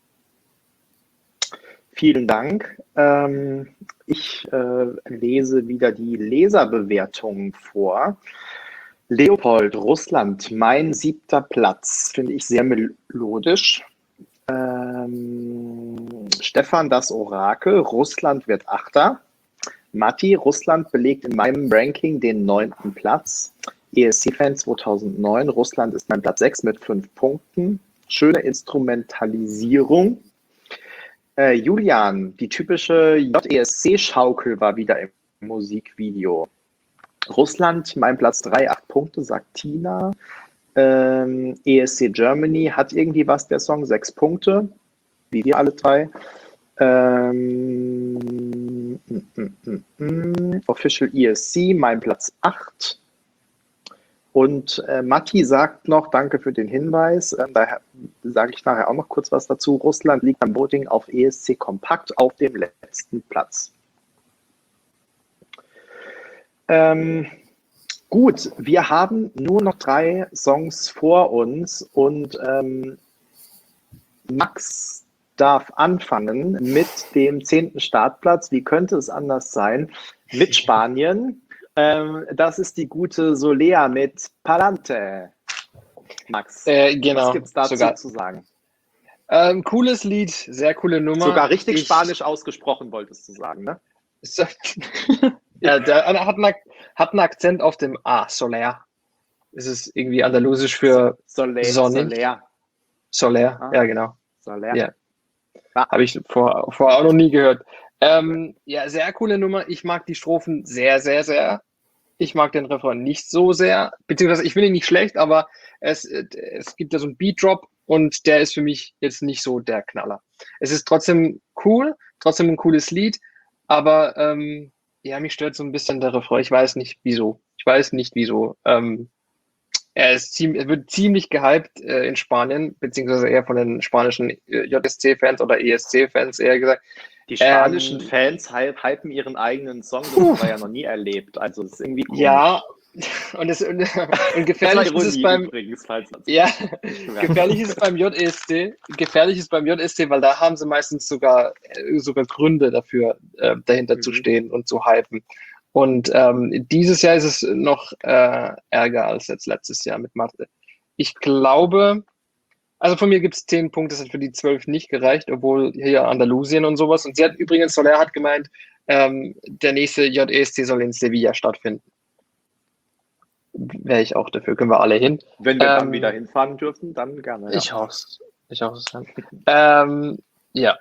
Vielen Dank. Ähm, ich äh, lese wieder die Leserbewertungen vor. Leopold, Russland, mein siebter Platz, finde ich sehr melodisch. Ähm, Stefan, das Orakel, Russland wird Achter. Matti, Russland belegt in meinem Ranking den neunten Platz. E S C-Fan zweitausendneun, Russland ist mein Platz sechs mit fünf Punkten. Schöne Instrumentalisierung. Äh, Julian, die typische J E S C-Schaukel war wieder im Musikvideo. Russland, mein Platz drei, acht Punkte, sagt Tina. Ähm, E S C Germany hat irgendwie was, der Song, sechs Punkte, wie wir alle drei. Ähm, mm, mm, mm, mm. Official E S C, mein Platz acht. Und äh, Matti sagt noch, danke für den Hinweis, äh, da sage ich nachher auch noch kurz was dazu. Russland liegt beim Voting auf E S C Kompakt auf dem letzten Platz. Ähm, gut, wir haben nur noch drei Songs vor uns und ähm, Max darf anfangen mit dem zehnten Startplatz. Wie könnte es anders sein? Mit Spanien. Ähm, das ist die gute Solea mit Palante. Max, Äh, genau, was gibt es dazu sogar. zu sagen? Ähm, cooles Lied, sehr coole Nummer. Sogar richtig Ich, Spanisch ausgesprochen, wolltest du sagen, ne? ja, der hat einen, hat einen Akzent auf dem A, Soler. Es ist irgendwie andalusisch für Soler. sonnig. Soler. Soler, Ah, ja genau. Soler. Ja. Ah. Habe ich vor, vorher auch noch nie gehört. Ähm, ja, sehr coole Nummer. Ich mag die Strophen sehr, sehr, sehr. Ich mag den Refrain nicht so sehr. Beziehungsweise, ich finde ihn nicht schlecht, aber es, es gibt ja so einen Beat-Drop und der ist für mich jetzt nicht so der Knaller. Es ist trotzdem cool, trotzdem ein cooles Lied, aber ähm, ja, mich stört so ein bisschen der Refrain. Ich weiß nicht wieso. Ich weiß nicht wieso. Ähm, er, ist ziemlich, er wird ziemlich gehypt äh, in Spanien, beziehungsweise eher von den spanischen äh, J S C-Fans oder E S C-Fans eher gesagt. Die spanischen Ähm, Fans hypen ihren eigenen Song, das haben wir ja noch nie erlebt. Also das ist irgendwie komisch. Ja, und, es, und, und gefährlich ist es beim übrigens, falls ja, gefährlich ist es beim J E S C, gefährlich ist beim J E S C, weil da haben sie meistens sogar sogar Gründe dafür, äh, dahinter Mhm. zu stehen und zu hypen. Und ähm, dieses Jahr ist es noch äh, ärger als jetzt letztes Jahr mit Mathe. Ich glaube, also von mir gibt es zehn Punkte, das hat für die zwölf nicht gereicht, obwohl hier Andalusien und sowas. Und sie hat übrigens, Soler hat gemeint, ähm, der nächste J E S C soll in Sevilla stattfinden. Wäre ich auch dafür, können wir alle hin. Wenn wir Ähm, dann wieder hinfahren dürfen, dann gerne. Ja. Ich hoffe es. Ich hoffe es dann. ähm, ja.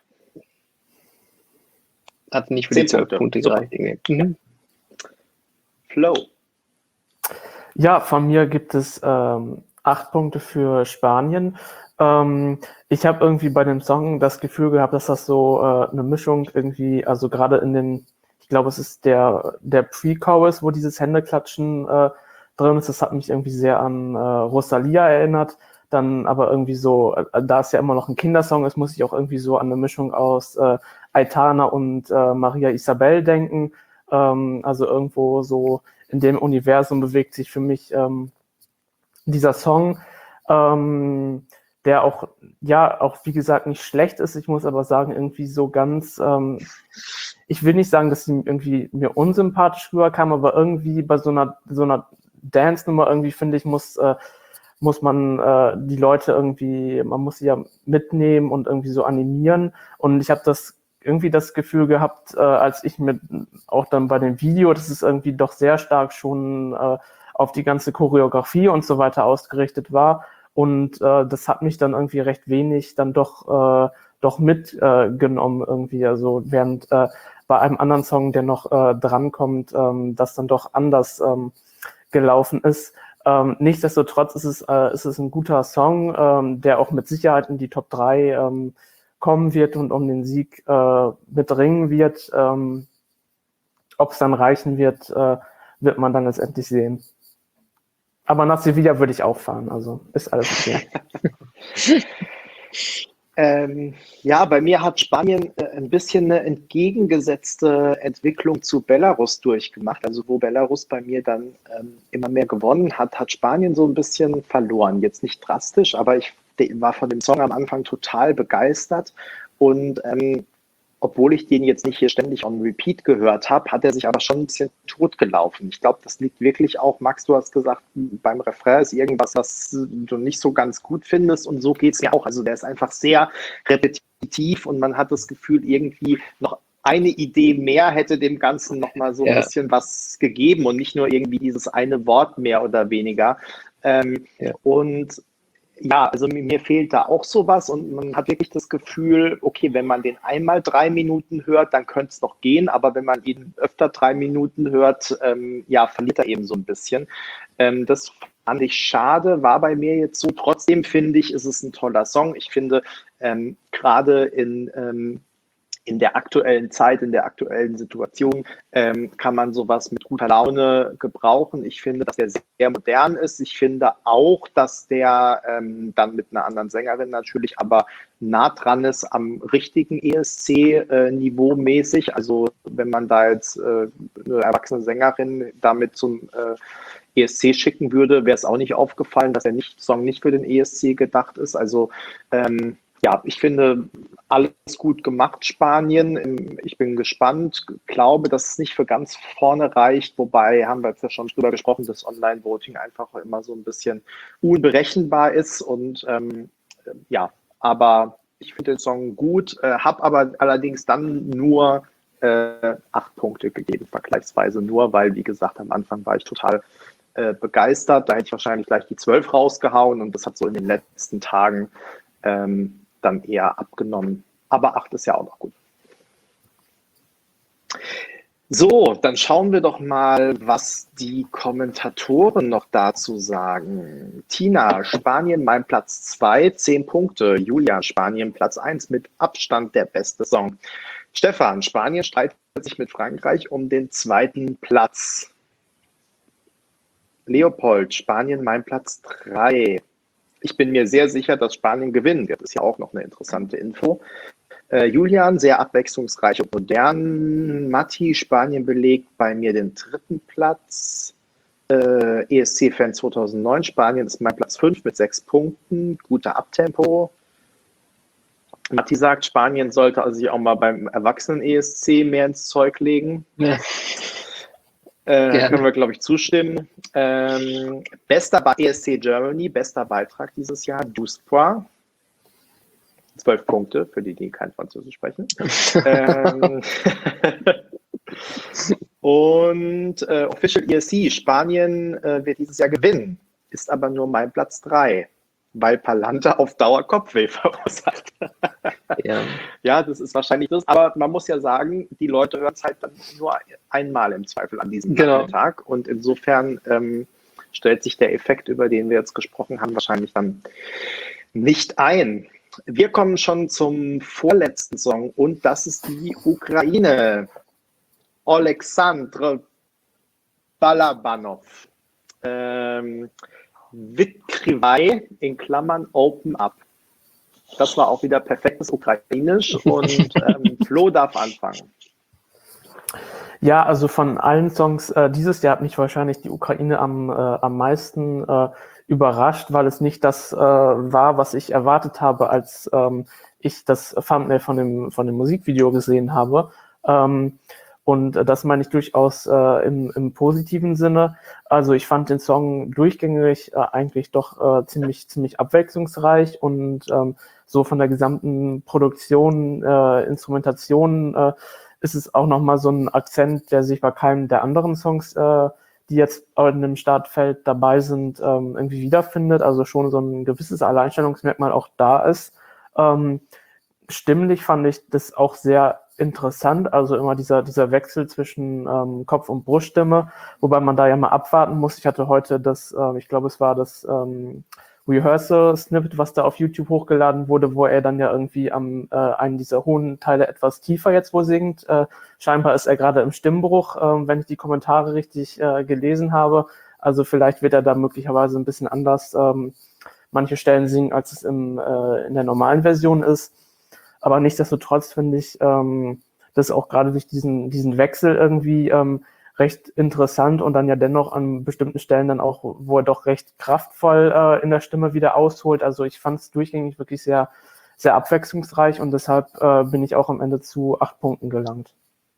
Hat nicht für die Zehn zwölf Punkte. Punkte Super. gereicht. irgendwie. Mhm. Flow. Ja, von mir gibt es ähm, acht Punkte für Spanien. Ähm, ich habe irgendwie bei dem Song das Gefühl gehabt, dass das so äh, eine Mischung irgendwie, also gerade in den, ich glaube, es ist der, der Pre-Chorus, wo dieses Händeklatschen äh, drin ist. Das hat mich irgendwie sehr an äh, Rosalia erinnert. Dann aber irgendwie so, äh, da es ja immer noch ein Kindersong ist, muss ich auch irgendwie so an eine Mischung aus äh, Aitana und äh, Maria Isabel denken. Ähm, also irgendwo so in dem Universum bewegt sich für mich ähm, dieser Song, ähm, der auch, ja, auch wie gesagt nicht schlecht ist. Ich muss aber sagen, irgendwie so ganz, ähm, ich will nicht sagen, dass sie irgendwie mir unsympathisch rüberkam, aber irgendwie bei so einer, so einer Dance-Nummer irgendwie, finde ich, muss, äh, muss man äh, die Leute irgendwie, man muss sie ja mitnehmen und irgendwie so animieren. Und ich habe das irgendwie das Gefühl gehabt, äh, als ich mit auch dann bei dem Video, dass es irgendwie doch sehr stark schon äh, auf die ganze Choreografie und so weiter ausgerichtet war. Und äh, das hat mich dann irgendwie recht wenig dann doch, äh, doch mitgenommen äh, irgendwie. Also während äh, bei einem anderen Song, der noch äh, drankommt, ähm, das dann doch anders ähm, gelaufen ist. Ähm, nichtsdestotrotz ist es, äh, ist es ein guter Song, ähm, der auch mit Sicherheit in die Top drei ähm, kommen wird und um den Sieg äh, mitringen wird. Ähm, ob es dann reichen wird, äh, wird man dann letztendlich sehen. Aber nach Sevilla würde ich auch fahren, also ist alles okay. Ähm, ja, bei mir hat Spanien äh, ein bisschen eine entgegengesetzte Entwicklung zu Belarus durchgemacht. Also wo Belarus bei mir dann ähm, immer mehr gewonnen hat, hat Spanien so ein bisschen verloren. Jetzt nicht drastisch, aber ich war von dem Song am Anfang total begeistert. Und ähm, obwohl ich den jetzt nicht hier ständig on repeat gehört habe, hat er sich aber schon ein bisschen totgelaufen. Ich glaube, das liegt wirklich auch, Max, du hast gesagt, beim Refrain ist irgendwas, was du nicht so ganz gut findest und so geht es mir auch. Also der ist einfach sehr repetitiv und man hat das Gefühl, irgendwie noch eine Idee mehr hätte dem Ganzen nochmal so ein ja. bisschen was gegeben und nicht nur irgendwie dieses eine Wort mehr oder weniger. Ähm, ja. Und ja, also mir fehlt da auch sowas und man hat wirklich das Gefühl, okay, wenn man den einmal drei Minuten hört, dann könnte es noch gehen, aber wenn man ihn öfter drei Minuten hört, ähm, ja, verliert er eben so ein bisschen. Ähm, das fand ich schade, war bei mir jetzt so. Trotzdem finde ich, ist es ein toller Song. Ich finde, ähm, gerade in ähm, in der aktuellen Zeit, in der aktuellen Situation ähm, kann man sowas mit guter Laune gebrauchen. Ich finde, dass der sehr modern ist. Ich finde auch, dass der ähm, dann mit einer anderen Sängerin natürlich aber nah dran ist am richtigen E S C-Niveau äh, mäßig. Also wenn man da jetzt äh, eine erwachsene Sängerin damit zum äh, E S C schicken würde, wäre es auch nicht aufgefallen, dass der nicht, Song nicht für den E S C gedacht ist. Also ähm, ja, ich finde alles gut gemacht, Spanien. Ich bin gespannt, glaube, dass es nicht für ganz vorne reicht, wobei, haben wir jetzt ja schon drüber gesprochen, dass Online-Voting einfach immer so ein bisschen unberechenbar ist und ähm, ja, aber ich finde den Song gut, äh, habe aber allerdings dann nur äh, acht Punkte gegeben, vergleichsweise nur, weil, wie gesagt, am Anfang war ich total äh, begeistert, da hätte ich wahrscheinlich gleich die zwölf rausgehauen und das hat so in den letzten Tagen ähm, dann eher abgenommen. Aber acht ist ja auch noch gut. So, dann schauen wir doch mal, was die Kommentatoren noch dazu sagen. Tina, Spanien mein Platz zwei, zehn Punkte. Julia, Spanien Platz eins, mit Abstand der beste Song. Stefan, Spanien streitet sich mit Frankreich um den zweiten Platz. Leopold, Spanien mein Platz drei. Ich bin mir sehr sicher, dass Spanien gewinnen wird. Das ist ja auch noch eine interessante Info. Äh, Julian, sehr abwechslungsreich und modern. Matti, Spanien belegt bei mir den dritten Platz. Äh, E S C-Fan zweitausendneun, Spanien ist mein Platz fünf mit sechs Punkten. Guter Abtempo. Matti sagt, Spanien sollte also sich auch mal beim Erwachsenen-E S C mehr ins Zeug legen. Ja. Äh, können wir, glaube ich, zustimmen. Ähm, bester Be- E S C Germany, bester Beitrag dieses Jahr, douze points. Zwölf Punkte, für die, die kein Französisch sprechen. ähm, und äh, Official E S C, Spanien äh, wird dieses Jahr gewinnen, ist aber nur mein Platz drei, weil Palante auf Dauer Kopfweh verursacht. Ja. Ja, das ist wahrscheinlich das. Aber man muss ja sagen, die Leute hören es halt dann nur einmal im Zweifel an diesem genau. Nachmittag. Und insofern ähm, stellt sich der Effekt, über den wir jetzt gesprochen haben, wahrscheinlich dann nicht ein. Wir kommen schon zum vorletzten Song und das ist die Ukraine. Oleksandr Balabanov. Ähm, Vitkrivaj in Klammern Open Up. Das war auch wieder perfektes Ukrainisch und ähm, Flo darf anfangen. Ja, also von allen Songs äh, dieses Jahr hat mich wahrscheinlich die Ukraine am, äh, am meisten äh, überrascht, weil es nicht das äh, war, was ich erwartet habe, als ähm, ich das Thumbnail von dem, von dem Musikvideo gesehen habe. Ähm, und das meine ich durchaus äh, im, im positiven Sinne. Also ich fand den Song durchgängig äh, eigentlich doch äh, ziemlich, ziemlich abwechslungsreich und ähm, so von der gesamten Produktion, äh, Instrumentation äh, ist es auch nochmal so ein Akzent, der sich bei keinem der anderen Songs, äh, die jetzt in dem Startfeld dabei sind, ähm, irgendwie wiederfindet. Also schon so ein gewisses Alleinstellungsmerkmal auch da ist. Ähm, stimmlich fand ich das auch sehr interessant, also immer dieser, dieser Wechsel zwischen ähm, Kopf- und Bruststimme, wobei man da ja mal abwarten muss. Ich hatte heute das, äh, ich glaube, es war das ähm, Rehearsal-Snippet, was da auf YouTube hochgeladen wurde, wo er dann ja irgendwie am äh, einen dieser hohen Teile etwas tiefer jetzt wohl singt. Äh, scheinbar ist er gerade im Stimmbruch, äh, wenn ich die Kommentare richtig äh, gelesen habe. Also vielleicht wird er da möglicherweise ein bisschen anders ähm, manche Stellen singen, als es im, äh, in der normalen Version ist. Aber nichtsdestotrotz finde ich ähm, das auch gerade durch diesen, diesen Wechsel irgendwie ähm, recht interessant und dann ja dennoch an bestimmten Stellen dann auch, wo er doch recht kraftvoll äh, in der Stimme wieder ausholt. Also ich fand es durchgängig wirklich sehr, sehr abwechslungsreich und deshalb äh, bin ich auch am Ende zu acht Punkten gelangt.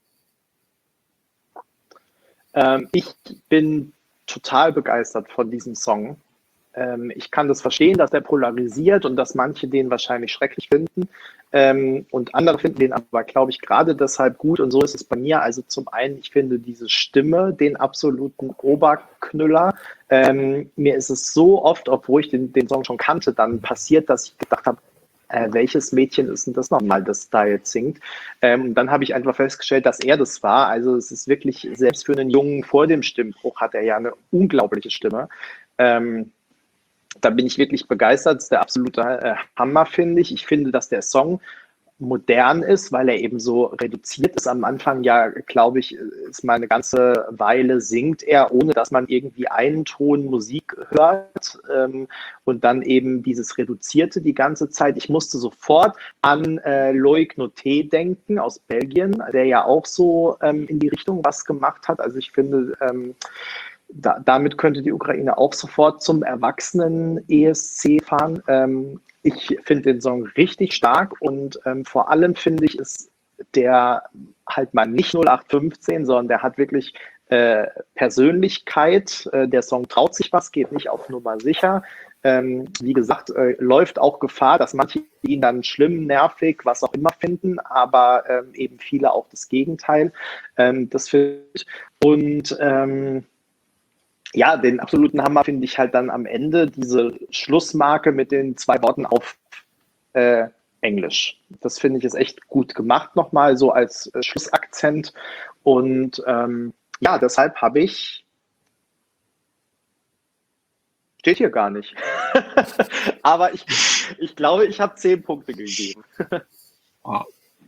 Ähm, ich bin total begeistert von diesem Song. Ähm, ich kann das verstehen, dass der polarisiert und dass manche den wahrscheinlich schrecklich finden. Ähm, und andere finden den aber, glaube ich, gerade deshalb gut. Und so ist es bei mir. Also zum einen, ich finde diese Stimme den absoluten Oberknüller. Ähm, mir ist es so oft, obwohl ich den, den Song schon kannte, dann passiert, dass ich gedacht habe, äh, welches Mädchen ist denn das nochmal, das da jetzt singt? Ähm, dann habe ich einfach festgestellt, dass er das war. Also es ist wirklich, selbst für einen Jungen vor dem Stimmbruch hat er ja eine unglaubliche Stimme. Ähm, Da bin ich wirklich begeistert. Das ist der absolute äh, Hammer, finde ich. Ich finde, dass der Song modern ist, weil er eben so reduziert ist. Am Anfang ja, glaube ich, ist mal eine ganze Weile singt er, ohne dass man irgendwie einen Ton Musik hört ähm, und dann eben dieses Reduzierte die ganze Zeit. Ich musste sofort an äh, Loïc Noté denken aus Belgien, der ja auch so ähm, in die Richtung was gemacht hat. Also ich finde, ähm, Da, damit könnte die Ukraine auch sofort zum Erwachsenen-E S C fahren. Ähm, ich finde den Song richtig stark und ähm, vor allem finde ich, ist der halt mal nicht null acht fünfzehn, sondern der hat wirklich äh, Persönlichkeit. Äh, der Song traut sich was, geht nicht auf Nummer sicher. Ähm, wie gesagt, äh, läuft auch Gefahr, dass manche ihn dann schlimm, nervig, was auch immer finden, aber ähm, eben viele auch das Gegenteil. Ähm, das finde ich. Und ähm, ja, den absoluten Hammer finde ich halt dann am Ende diese Schlussmarke mit den zwei Worten auf äh, Englisch. Das finde ich ist echt gut gemacht nochmal so als äh, Schlussakzent. Und ähm, ja, deshalb habe ich, steht hier gar nicht, aber ich, ich glaube, ich habe zehn Punkte gegeben. Oh.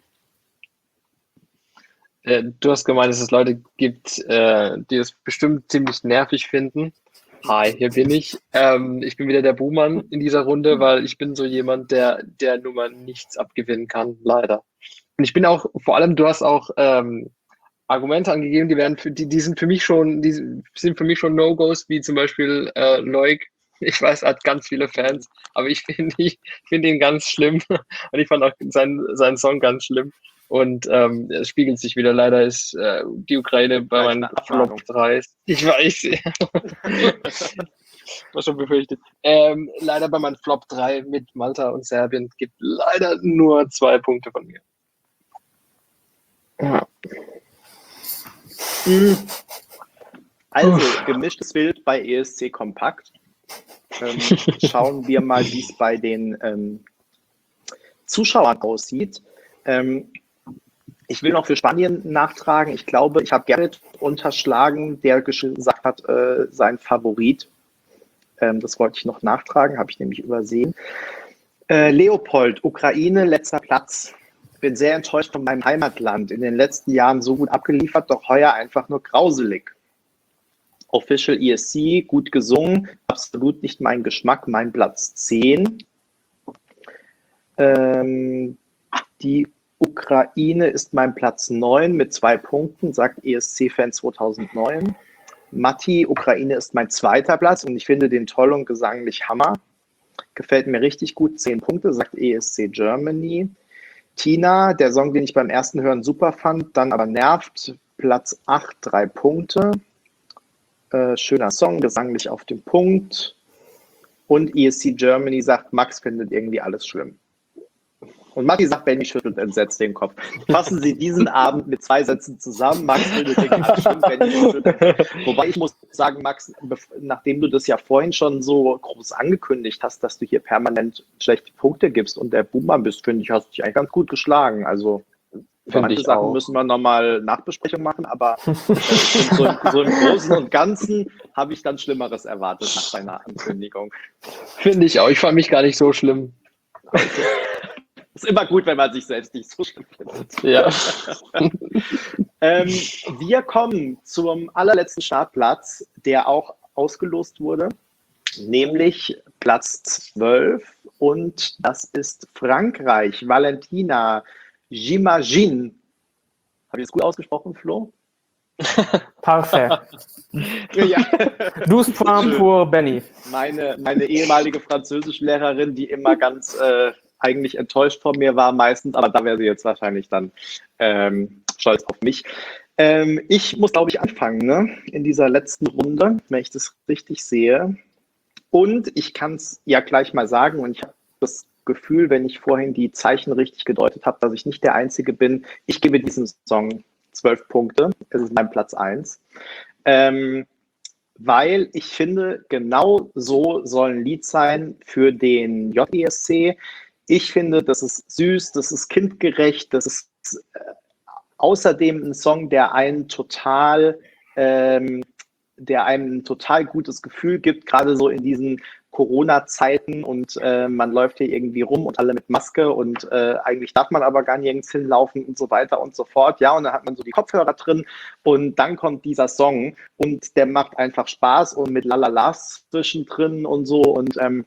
Du hast gemeint, dass es Leute gibt, äh, die es bestimmt ziemlich nervig finden. Hi, hier bin ich. Ähm, ich bin wieder der Buhmann in dieser Runde, weil ich bin so jemand, der der Nummer nichts abgewinnen kann, leider. Und ich bin auch, vor allem, du hast auch ähm, Argumente angegeben, die werden für die, die sind für mich schon, die sind für mich schon No-Gos, wie zum Beispiel äh, Loic. Ich weiß, er hat ganz viele Fans, aber ich finde ich finde ihn ganz schlimm und ich fand auch seinen, seinen Song ganz schlimm. Und ähm, es spiegelt sich wieder. Leider ist äh, die Ukraine bei meinen Flop drei. Ich weiß. War schon befürchtet. Ähm, leider bei meinen Flop drei mit Malta und Serbien gibt leider nur zwei Punkte von mir. Ja. Also, gemischtes Bild bei E S C Kompakt. Ähm, schauen wir mal, wie es bei den ähm, Zuschauern aussieht. Ähm, Ich will noch für Spanien nachtragen. Ich glaube, ich habe Gerrit unterschlagen, der gesagt hat, äh, sein Favorit. Ähm, das wollte ich noch nachtragen, habe ich nämlich übersehen. Äh, Leopold, Ukraine, letzter Platz. bin sehr enttäuscht von meinem Heimatland. In den letzten Jahren so gut abgeliefert, doch heuer einfach nur grauselig. Official E S C, gut gesungen, absolut nicht mein Geschmack, mein Platz zehn. Ähm, die Ukraine ist mein Platz neun mit zwei Punkten, sagt E S C-Fan zweitausendneun. Matti, Ukraine ist mein zweiter Platz und ich finde den toll und gesanglich Hammer. Gefällt mir richtig gut, zehn Punkte, sagt E S C Germany. Tina, der Song, den ich beim ersten Hören super fand, dann aber nervt, Platz acht, drei Punkte. Äh, schöner Song, gesanglich auf dem Punkt. Und E S C Germany sagt, Max findet irgendwie alles schlimm. Und Matti sagt, Benny schüttelt entsetzt den Kopf. Fassen Sie diesen Abend mit zwei Sätzen zusammen. Max findet irgendwie alles schlimm, Benny schüttelt. Wobei ich muss sagen, Max, nachdem du das ja vorhin schon so groß angekündigt hast, dass du hier permanent schlechte Punkte gibst und der Boomer bist, finde ich, hast du dich eigentlich ganz gut geschlagen. Also für manche Sachen auch. Müssen wir nochmal Nachbesprechung machen, aber so, so im Großen und Ganzen habe ich dann Schlimmeres erwartet nach deiner Ankündigung. Finde ich auch. Ich fand mich gar nicht so schlimm. Ist immer gut, wenn man sich selbst nicht so schlimm findet. Ja. ähm, wir kommen zum allerletzten Startplatz, der auch ausgelost wurde, nämlich Platz zwölf. Und das ist Frankreich. Valentina, j'imagine. Habe ich das gut ausgesprochen, Flo? Parfait. Ja. douze points pour Benny. Meine, meine ehemalige Französischlehrerin, die immer ganz äh, eigentlich enttäuscht von mir war meistens, aber da wäre sie jetzt wahrscheinlich dann ähm, stolz auf mich. Ähm, ich muss, glaube ich, anfangen, ne? In dieser letzten Runde, wenn ich das richtig sehe. Und ich kann es ja gleich mal sagen, und ich habe das Gefühl, wenn ich vorhin die Zeichen richtig gedeutet habe, dass ich nicht der Einzige bin. Ich gebe diesem Song zwölf Punkte. Es ist mein Platz eins. Ähm, weil ich finde, genau so soll ein Lied sein für den J E S C. Ich finde, das ist süß, das ist kindgerecht, das ist äh, außerdem ein Song, der einen total, ähm, der einem ein total gutes Gefühl gibt, gerade so in diesen Corona-Zeiten und äh, man läuft hier irgendwie rum und alle mit Maske und äh, eigentlich darf man aber gar nirgends hinlaufen und so weiter und so fort. Ja, und dann hat man so die Kopfhörer drin und dann kommt dieser Song und der macht einfach Spaß und mit Lalalas zwischendrin und so und ähm,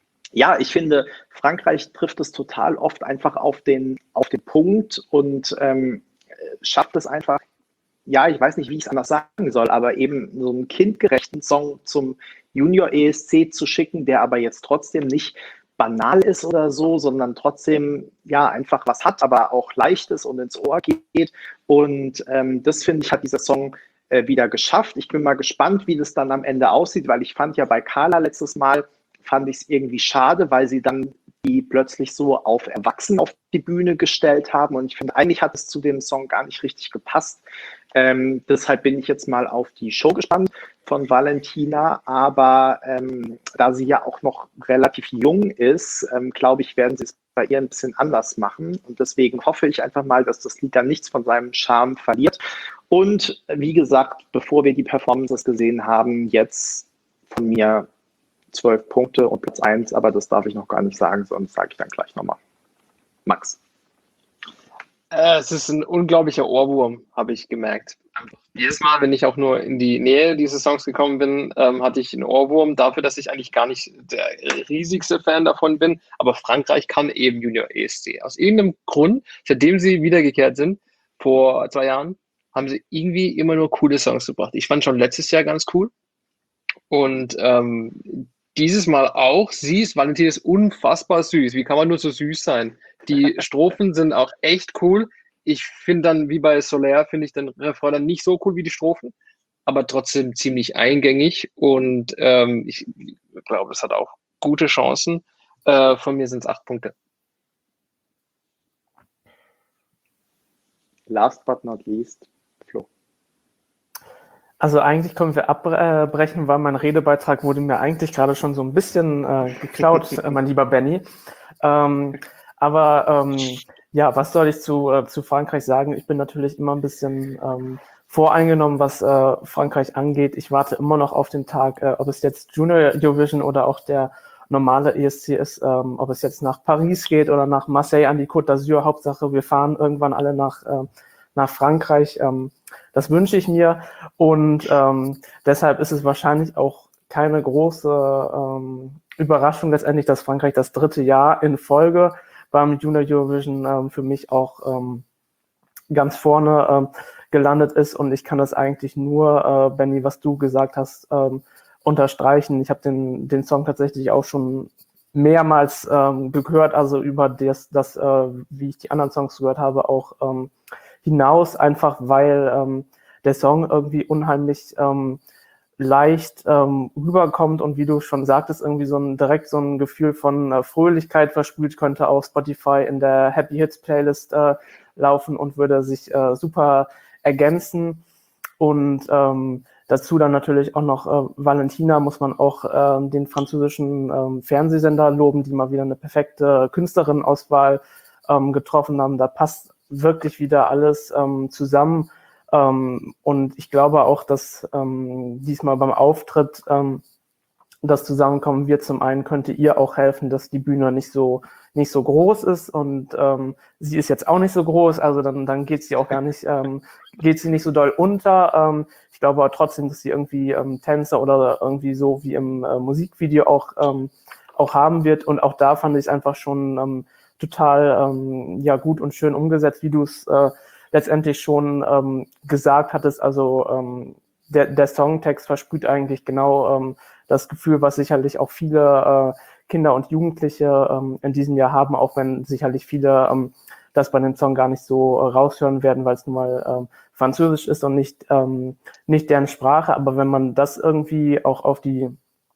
ja, ich finde, Frankreich trifft es total oft einfach auf den, auf den Punkt und ähm, schafft es einfach, ja, ich weiß nicht, wie ich es anders sagen soll, aber eben so einen kindgerechten Song zum Junior E S C zu schicken, der aber jetzt trotzdem nicht banal ist oder so, sondern trotzdem ja einfach was hat, aber auch leicht ist und ins Ohr geht. Und ähm, das, finde ich, hat dieser Song äh, wieder geschafft. Ich bin mal gespannt, wie das dann am Ende aussieht, weil ich fand ja bei Carla letztes Mal, fand ich es irgendwie schade, weil sie dann die plötzlich so auf Erwachsene auf die Bühne gestellt haben. Und ich finde, eigentlich hat es zu dem Song gar nicht richtig gepasst. Ähm, deshalb bin ich jetzt mal auf die Show gespannt von Valentina. Aber ähm, da sie ja auch noch relativ jung ist, ähm, glaube ich, werden sie es bei ihr ein bisschen anders machen. Und deswegen hoffe ich einfach mal, dass das Lied dann nichts von seinem Charme verliert. Und wie gesagt, bevor wir die Performances gesehen haben, jetzt von mir zwölf Punkte und Platz eins, aber das darf ich noch gar nicht sagen, sonst sage ich dann gleich nochmal. Max. Äh, es ist ein unglaublicher Ohrwurm, habe ich gemerkt. Jedes Mal, wenn ich auch nur in die Nähe dieses Songs gekommen bin, ähm, hatte ich einen Ohrwurm dafür, dass ich eigentlich gar nicht der riesigste Fan davon bin. Aber Frankreich kann eben Junior E S C. Aus irgendeinem Grund, seitdem sie wiedergekehrt sind, vor zwei Jahren, haben sie irgendwie immer nur coole Songs gebracht. Ich fand schon letztes Jahr ganz cool. Und ähm, dieses Mal auch. Sie ist, Valentin ist unfassbar süß. Wie kann man nur so süß sein? Die Strophen sind auch echt cool. Ich finde dann, wie bei Solaire, finde ich den Refrain dann nicht so cool wie die Strophen, aber trotzdem ziemlich eingängig und ähm, ich glaube, es hat auch gute Chancen. Äh, von mir sind es acht Punkte. Last but not least, Flo. Also eigentlich können wir abbrechen, weil mein Redebeitrag wurde mir eigentlich gerade schon so ein bisschen äh, geklaut, mein lieber Benny. Ähm, aber ähm, ja, was soll ich zu, äh, zu Frankreich sagen? Ich bin natürlich immer ein bisschen ähm, voreingenommen, was äh, Frankreich angeht. Ich warte immer noch auf den Tag, äh, ob es jetzt Junior Eurovision oder auch der normale E S C ist, ähm, ob es jetzt nach Paris geht oder nach Marseille an die Côte d'Azur. Hauptsache, wir fahren irgendwann alle nach, äh, nach Frankreich. Ähm, das wünsche ich mir und ähm, deshalb ist es wahrscheinlich auch keine große ähm, Überraschung letztendlich, dass Frankreich das dritte Jahr in Folge beim Junior Eurovision ähm, für mich auch ähm, ganz vorne ähm, gelandet ist und ich kann das eigentlich nur, äh, Benny, was du gesagt hast, ähm, unterstreichen. Ich habe den, den Song tatsächlich auch schon mehrmals ähm, gehört, also über das, das äh, wie ich die anderen Songs gehört habe, auch ähm, hinaus, einfach weil ähm, der Song irgendwie unheimlich ähm, leicht ähm, rüberkommt und wie du schon sagtest, irgendwie so ein direkt so ein Gefühl von äh, Fröhlichkeit verspült, könnte auf Spotify in der Happy Hits Playlist äh, laufen und würde sich äh, super ergänzen. Und ähm, dazu dann natürlich auch noch äh, Valentina, muss man auch äh, den französischen ähm, Fernsehsender loben, die mal wieder eine perfekte Künstlerinnenauswahl ähm, getroffen haben. Da passt wirklich wieder alles ähm, zusammen. Ähm, und ich glaube auch, dass ähm, diesmal beim Auftritt ähm, das Zusammenkommen wird. Zum einen könnte ihr auch helfen, dass die Bühne nicht so nicht so groß ist und ähm, sie ist jetzt auch nicht so groß, also dann dann geht sie auch gar nicht ähm, geht sie nicht so doll unter. Ähm, ich glaube aber trotzdem, dass sie irgendwie ähm, Tänzer oder irgendwie so wie im äh, Musikvideo auch ähm, auch haben wird und auch da fand ich es einfach schon ähm, total ähm, ja gut und schön umgesetzt, wie du es äh, letztendlich schon ähm, gesagt hattest. Also ähm, der der Songtext versprüht eigentlich genau ähm, das Gefühl, was sicherlich auch viele äh, Kinder und Jugendliche ähm, in diesem Jahr haben, auch wenn sicherlich viele ähm, das bei dem Song gar nicht so äh, raushören werden, weil es nun mal ähm, Französisch ist und nicht, ähm, nicht deren Sprache. Aber wenn man das irgendwie auch auf die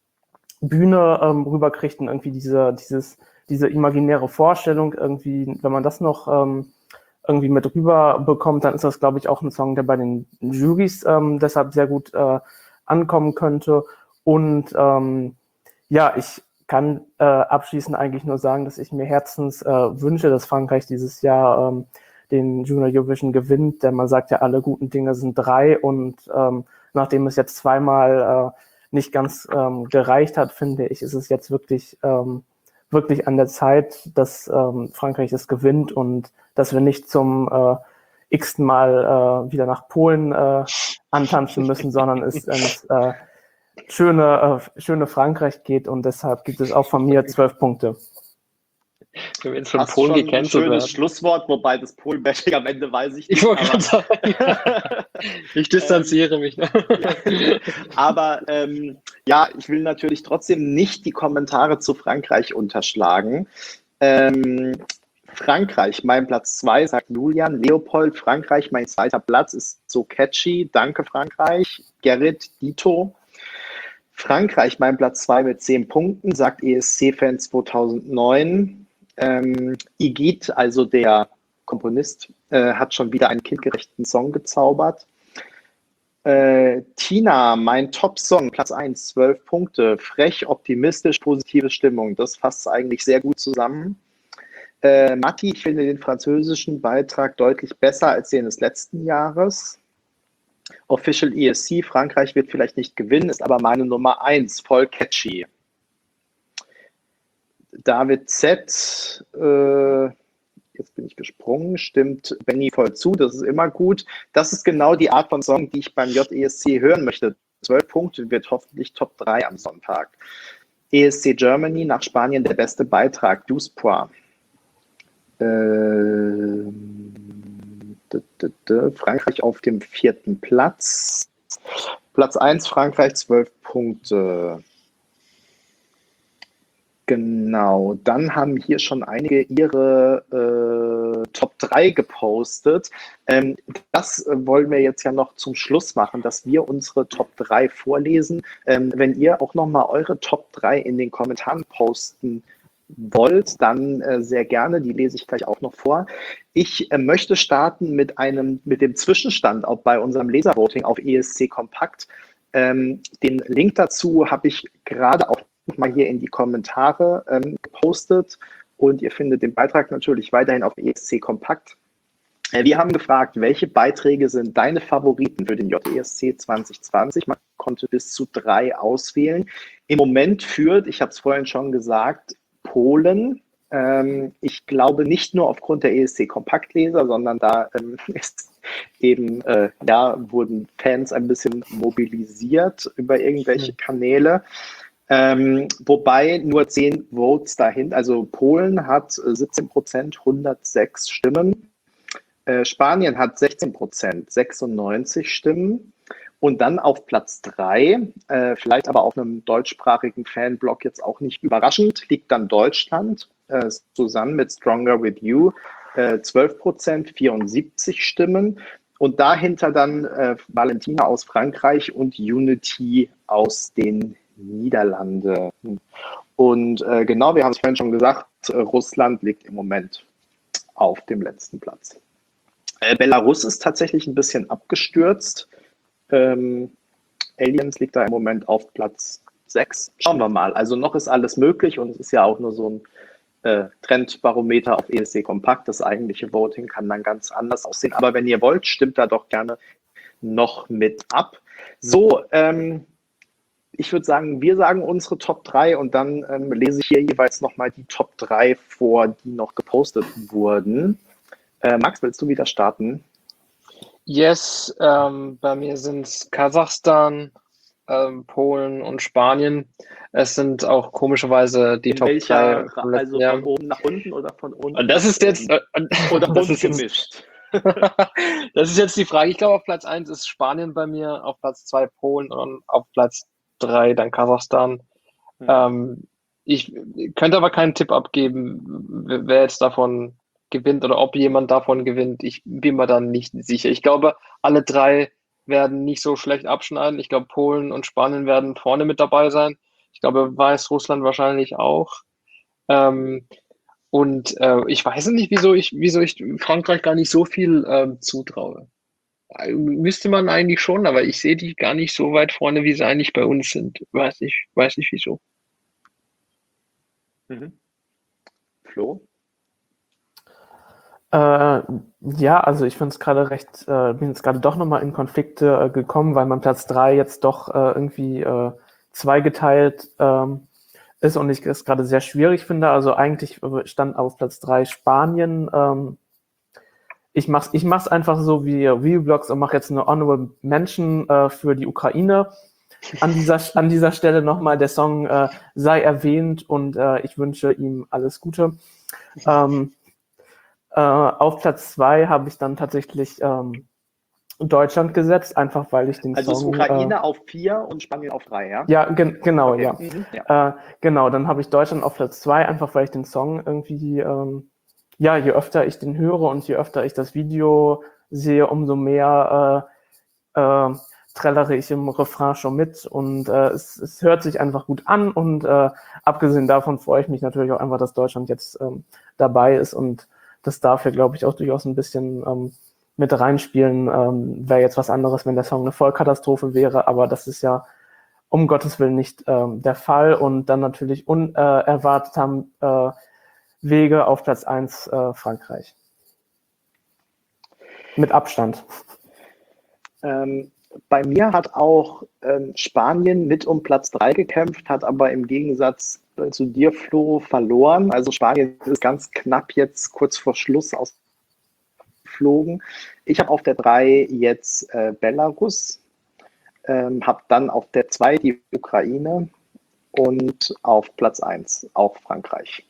Bühne ähm, rüberkriegt und irgendwie diese, dieses, diese imaginäre Vorstellung irgendwie, wenn man das noch ähm, irgendwie mit rüber bekommt, dann ist das, glaube ich, auch ein Song, der bei den Jurys ähm, deshalb sehr gut äh, ankommen könnte. Und ähm, ja, ich kann äh, abschließend eigentlich nur sagen, dass ich mir herzens äh, wünsche, dass Frankreich dieses Jahr ähm, den Junior Eurovision gewinnt, denn man sagt ja, alle guten Dinge sind drei und ähm, nachdem es jetzt zweimal äh, nicht ganz ähm, gereicht hat, finde ich, ist es jetzt wirklich, ähm, wirklich an der Zeit, dass ähm, Frankreich es gewinnt und dass wir nicht zum äh, x-ten Mal äh, wieder nach Polen äh, antanzen müssen, sondern es ins äh, schöne, äh, schöne Frankreich geht und deshalb gibt es auch von mir zwölf Punkte. Wenn wir jetzt von Polen gecancelt ein schönes werden. Schlusswort, wobei das Polen-Bashing am Ende weiß ich nicht. Ich wollte gerade sagen, ich distanziere ähm, mich. Ne? Ja. Aber ähm, ja, ich will natürlich trotzdem nicht die Kommentare zu Frankreich unterschlagen. Ähm, Frankreich, mein Platz zwei, sagt Julian. Leopold, Frankreich, mein zweiter Platz, ist so catchy. Danke, Frankreich. Gerrit, Dito. Frankreich, mein Platz zwei mit zehn Punkten, sagt E S C-Fan zweitausendneun. Ähm, Igit, also der Komponist, äh, hat schon wieder einen kindgerechten Song gezaubert. Äh, Tina, mein Top-Song, Platz eins, zwölf Punkte. Frech, optimistisch, positive Stimmung. Das fasst eigentlich sehr gut zusammen. Äh, Matti, ich finde den französischen Beitrag deutlich besser als den des letzten Jahres. Official E S C, Frankreich wird vielleicht nicht gewinnen, ist aber meine Nummer eins, voll catchy. David Z, äh, jetzt bin ich gesprungen, stimmt Benny voll zu, das ist immer gut. Das ist genau die Art von Song, die ich beim J E S C hören möchte. zwölf Punkte, wird hoffentlich Top drei am Sonntag. E S C Germany, nach Spanien der beste Beitrag, douze Points. Äh, Frankreich auf dem vierten Platz. Platz eins, Frankreich, zwölf Punkte. Genau, dann haben hier schon einige ihre äh, Top drei gepostet. Ähm, das wollen wir jetzt ja noch zum Schluss machen, dass wir unsere Top drei vorlesen. Ähm, wenn ihr auch nochmal eure Top drei in den Kommentaren posten wollt, dann äh, sehr gerne, die lese ich gleich auch noch vor. Ich äh, möchte starten mit einem, mit dem Zwischenstand auch bei unserem Leservoting auf E S C Kompakt. Ähm, den Link dazu habe ich gerade auch mal hier in die Kommentare ähm, gepostet und ihr findet den Beitrag natürlich weiterhin auf E S C Kompakt. Äh, wir haben gefragt, welche Beiträge sind deine Favoriten für den J E S C zwanzig zwanzig? Mal konnte bis zu drei auswählen. Im Moment führt, ich habe es vorhin schon gesagt, Polen. Ähm, ich glaube nicht nur aufgrund der E S C-Kompaktleser, sondern da ähm, ist eben, äh, ja, wurden Fans ein bisschen mobilisiert über irgendwelche Kanäle. Ähm, wobei nur zehn Votes dahin, also Polen hat siebzehn Prozent, hundertsechs Stimmen. Äh, Spanien hat sechzehn Prozent, sechsundneunzig Stimmen. Und dann auf Platz drei, äh, vielleicht aber auf einem deutschsprachigen Fanblock jetzt auch nicht überraschend, liegt dann Deutschland, äh, zusammen mit Stronger With You, äh, zwölf Prozent, vierundsiebzig Stimmen. Und dahinter dann äh, Valentina aus Frankreich und Unity aus den Niederlanden. Und äh, genau, wir haben es vorhin schon gesagt, äh, Russland liegt im Moment auf dem letzten Platz. Äh, Belarus ist tatsächlich ein bisschen abgestürzt. Ähm, Aliens liegt da im Moment auf Platz sechs. Schauen wir mal. Also noch ist alles möglich und es ist ja auch nur so ein äh, Trendbarometer auf E S C Kompakt. Das eigentliche Voting kann dann ganz anders aussehen. Aber wenn ihr wollt, stimmt da doch gerne noch mit ab. So, ähm, ich würde sagen, wir sagen unsere Top drei und dann ähm, lese ich hier jeweils nochmal die Top drei vor, die noch gepostet wurden. Äh, Max, willst du wieder starten? Yes, ähm, bei mir sind es Kasachstan, ähm, Polen und Spanien. Es sind auch komischerweise die In Top welcher, drei. also von oben nach unten oder von unten? Und das ist jetzt, äh, oder das bunt ist jetzt, gemischt. das ist jetzt die Frage. Ich glaube, auf Platz eins ist Spanien bei mir, auf Platz zwei Polen und auf Platz drei dann Kasachstan. Hm. Ähm, ich könnte aber keinen Tipp abgeben, wer jetzt davon gewinnt oder ob jemand davon gewinnt. Ich bin mir dann nicht sicher. Ich glaube, alle drei werden nicht so schlecht abschneiden. Ich glaube, Polen und Spanien werden vorne mit dabei sein. Ich glaube, Weißrussland wahrscheinlich auch. Ähm, und äh, ich weiß nicht, wieso ich, wieso ich Frankreich gar nicht so viel ähm, zutraue. Müsste man eigentlich schon, aber ich sehe die gar nicht so weit vorne, wie sie eigentlich bei uns sind. Weiß nicht, weiß nicht wieso. Mhm. Flo? Äh, ja, also ich finde es gerade recht, äh, bin jetzt gerade doch nochmal in Konflikte äh, gekommen, weil mein Platz drei jetzt doch äh, irgendwie äh, zweigeteilt ähm, ist und ich es gerade sehr schwierig finde. Also eigentlich stand auf Platz drei Spanien. Ähm, ich mach's, ich mach's einfach so wie Reelblogs und mache jetzt eine Honorable Mention äh, für die Ukraine. An dieser, an dieser Stelle nochmal, der Song äh, sei erwähnt und äh, ich wünsche ihm alles Gute. Ähm, Äh, auf Platz zwei habe ich dann tatsächlich ähm, Deutschland gesetzt, einfach weil ich den also Song... Also Ukraine äh, auf vier und Spanien auf drei, ja? Ja, gen genau, okay. ja. Mhm, ja. Äh, genau, dann habe ich Deutschland auf Platz zwei, einfach weil ich den Song irgendwie... Ähm, ja, je öfter ich den höre und je öfter ich das Video sehe, umso mehr äh, äh, trällere ich im Refrain schon mit und äh, es, es hört sich einfach gut an und äh, abgesehen davon freue ich mich natürlich auch einfach, dass Deutschland jetzt ähm, dabei ist und das darf ja, glaube ich, auch durchaus ein bisschen ähm, mit reinspielen. Ähm, wäre jetzt was anderes, wenn der Song eine Vollkatastrophe wäre, aber das ist ja um Gottes Willen nicht ähm, der Fall. Und dann natürlich unerwartet haben äh, Wege auf Platz eins äh, Frankreich. Mit Abstand. Ähm, bei mir hat auch ähm, Spanien mit um Platz drei gekämpft, hat aber im Gegensatz äh, zu dir, Flo, verloren. Also Spanien ist ganz knapp jetzt kurz vor Schluss ausgeflogen. Ich habe auf der drei jetzt äh, Belarus, ähm, habe dann auf der zwei die Ukraine und auf Platz eins auch Frankreich.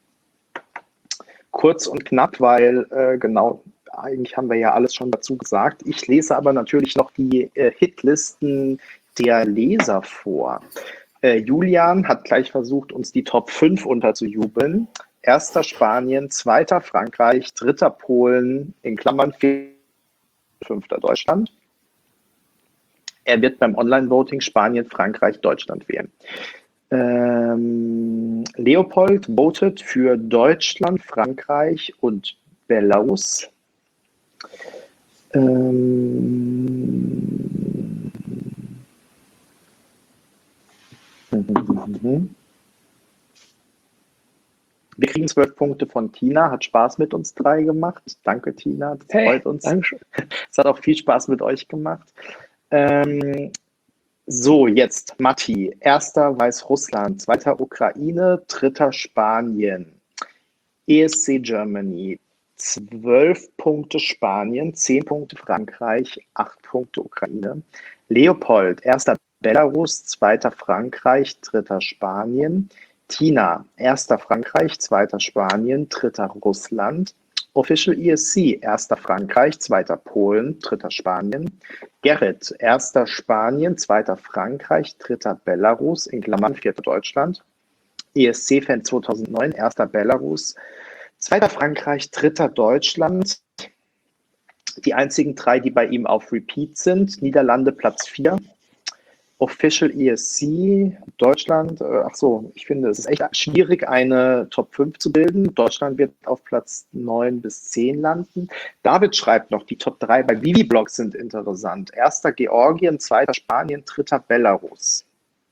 Kurz und knapp, weil äh, genau, eigentlich haben wir ja alles schon dazu gesagt. Ich lese aber natürlich noch die äh, Hitlisten der Leser vor. Äh, Julian hat gleich versucht, uns die Top fünf unterzujubeln. Erster Spanien, zweiter Frankreich, dritter Polen, in Klammern fünfter Deutschland. Er wird beim Online-Voting Spanien, Frankreich, Deutschland wählen. Ähm, Leopold votet für Deutschland, Frankreich und Belarus. Ähm, Wir kriegen zwölf Punkte von Tina. Hat Spaß mit uns drei gemacht. Danke, Tina. Das hey, freut uns. Dankeschön. Es hat auch viel Spaß mit euch gemacht. Ähm, So, jetzt Matti. Erster Weißrussland, zweiter Ukraine, dritter Spanien. E S C Germany, zwölf Punkte Spanien, zehn Punkte Frankreich, acht Punkte Ukraine. Leopold, erster Belarus, zweiter Frankreich, dritter Spanien. Tina, erster Frankreich, zweiter Spanien, dritter Russland. Official E S C, erster Frankreich, zweiter Polen, dritter Spanien. Gerrit, erster Spanien, zweiter Frankreich, dritter Belarus, in Klammern vierter Deutschland. E S C-Fan zweitausendneun, erster Belarus, zweiter Frankreich, dritter Deutschland. Die einzigen drei, die bei ihm auf Repeat sind. Niederlande Platz vier. Official E S C, Deutschland, äh, ach so, ich finde, es ist echt schwierig, eine Top fünf zu bilden. Deutschland wird auf Platz neun bis zehn landen. David schreibt noch, die Top drei bei Vivi-Blogs sind interessant. Erster Georgien, zweiter Spanien, dritter Belarus.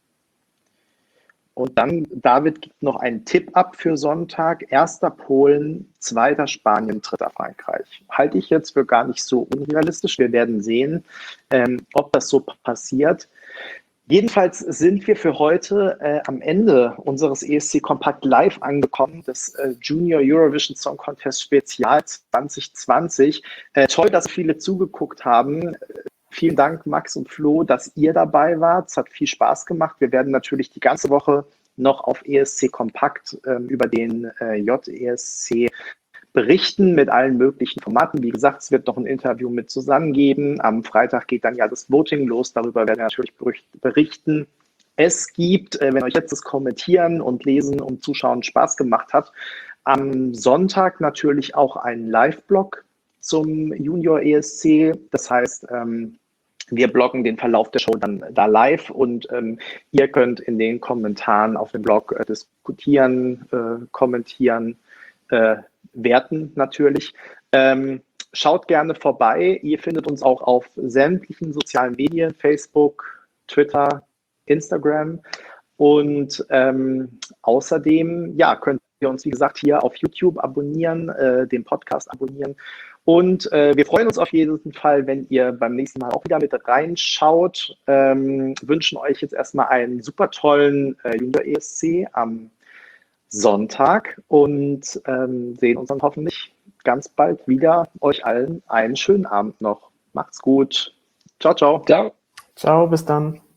Und dann, David gibt noch einen Tipp ab für Sonntag. Erster Polen, zweiter Spanien, dritter Frankreich. Halte ich jetzt für gar nicht so unrealistisch. Wir werden sehen, ähm, ob das so passiert. Jedenfalls sind wir für heute äh, am Ende unseres E S C Kompakt Live angekommen, des äh, Junior Eurovision Song Contest Spezial zwanzig zwanzig. Äh, toll, dass viele zugeguckt haben. Vielen Dank, Max und Flo, dass ihr dabei wart. Es hat viel Spaß gemacht. Wir werden natürlich die ganze Woche noch auf E S C Kompakt äh, über den äh, J E S C berichten mit allen möglichen Formaten. Wie gesagt, es wird noch ein Interview mit Susanne geben. Am Freitag geht dann ja das Voting los. Darüber werden wir natürlich berichten. Es gibt, äh, wenn euch jetzt das Kommentieren und Lesen und Zuschauen Spaß gemacht hat, am Sonntag natürlich auch einen Live-Blog zum Junior E S C. Das heißt, ähm, wir bloggen den Verlauf der Show dann da live und ähm, ihr könnt in den Kommentaren auf dem Blog äh, diskutieren, äh, kommentieren, äh, werten natürlich. Ähm, schaut gerne vorbei. Ihr findet uns auch auf sämtlichen sozialen Medien, Facebook, Twitter, Instagram. Und ähm, außerdem ja, könnt ihr uns, wie gesagt, hier auf YouTube abonnieren, äh, den Podcast abonnieren. Und äh, wir freuen uns auf jeden Fall, wenn ihr beim nächsten Mal auch wieder mit reinschaut. Ähm, wünschen euch jetzt erstmal einen super tollen äh, Junior E S C am Sonntag und ähm, sehen uns dann hoffentlich ganz bald wieder. Euch allen einen schönen Abend noch. Macht's gut. Ciao, ciao. Ciao. Ciao, bis dann.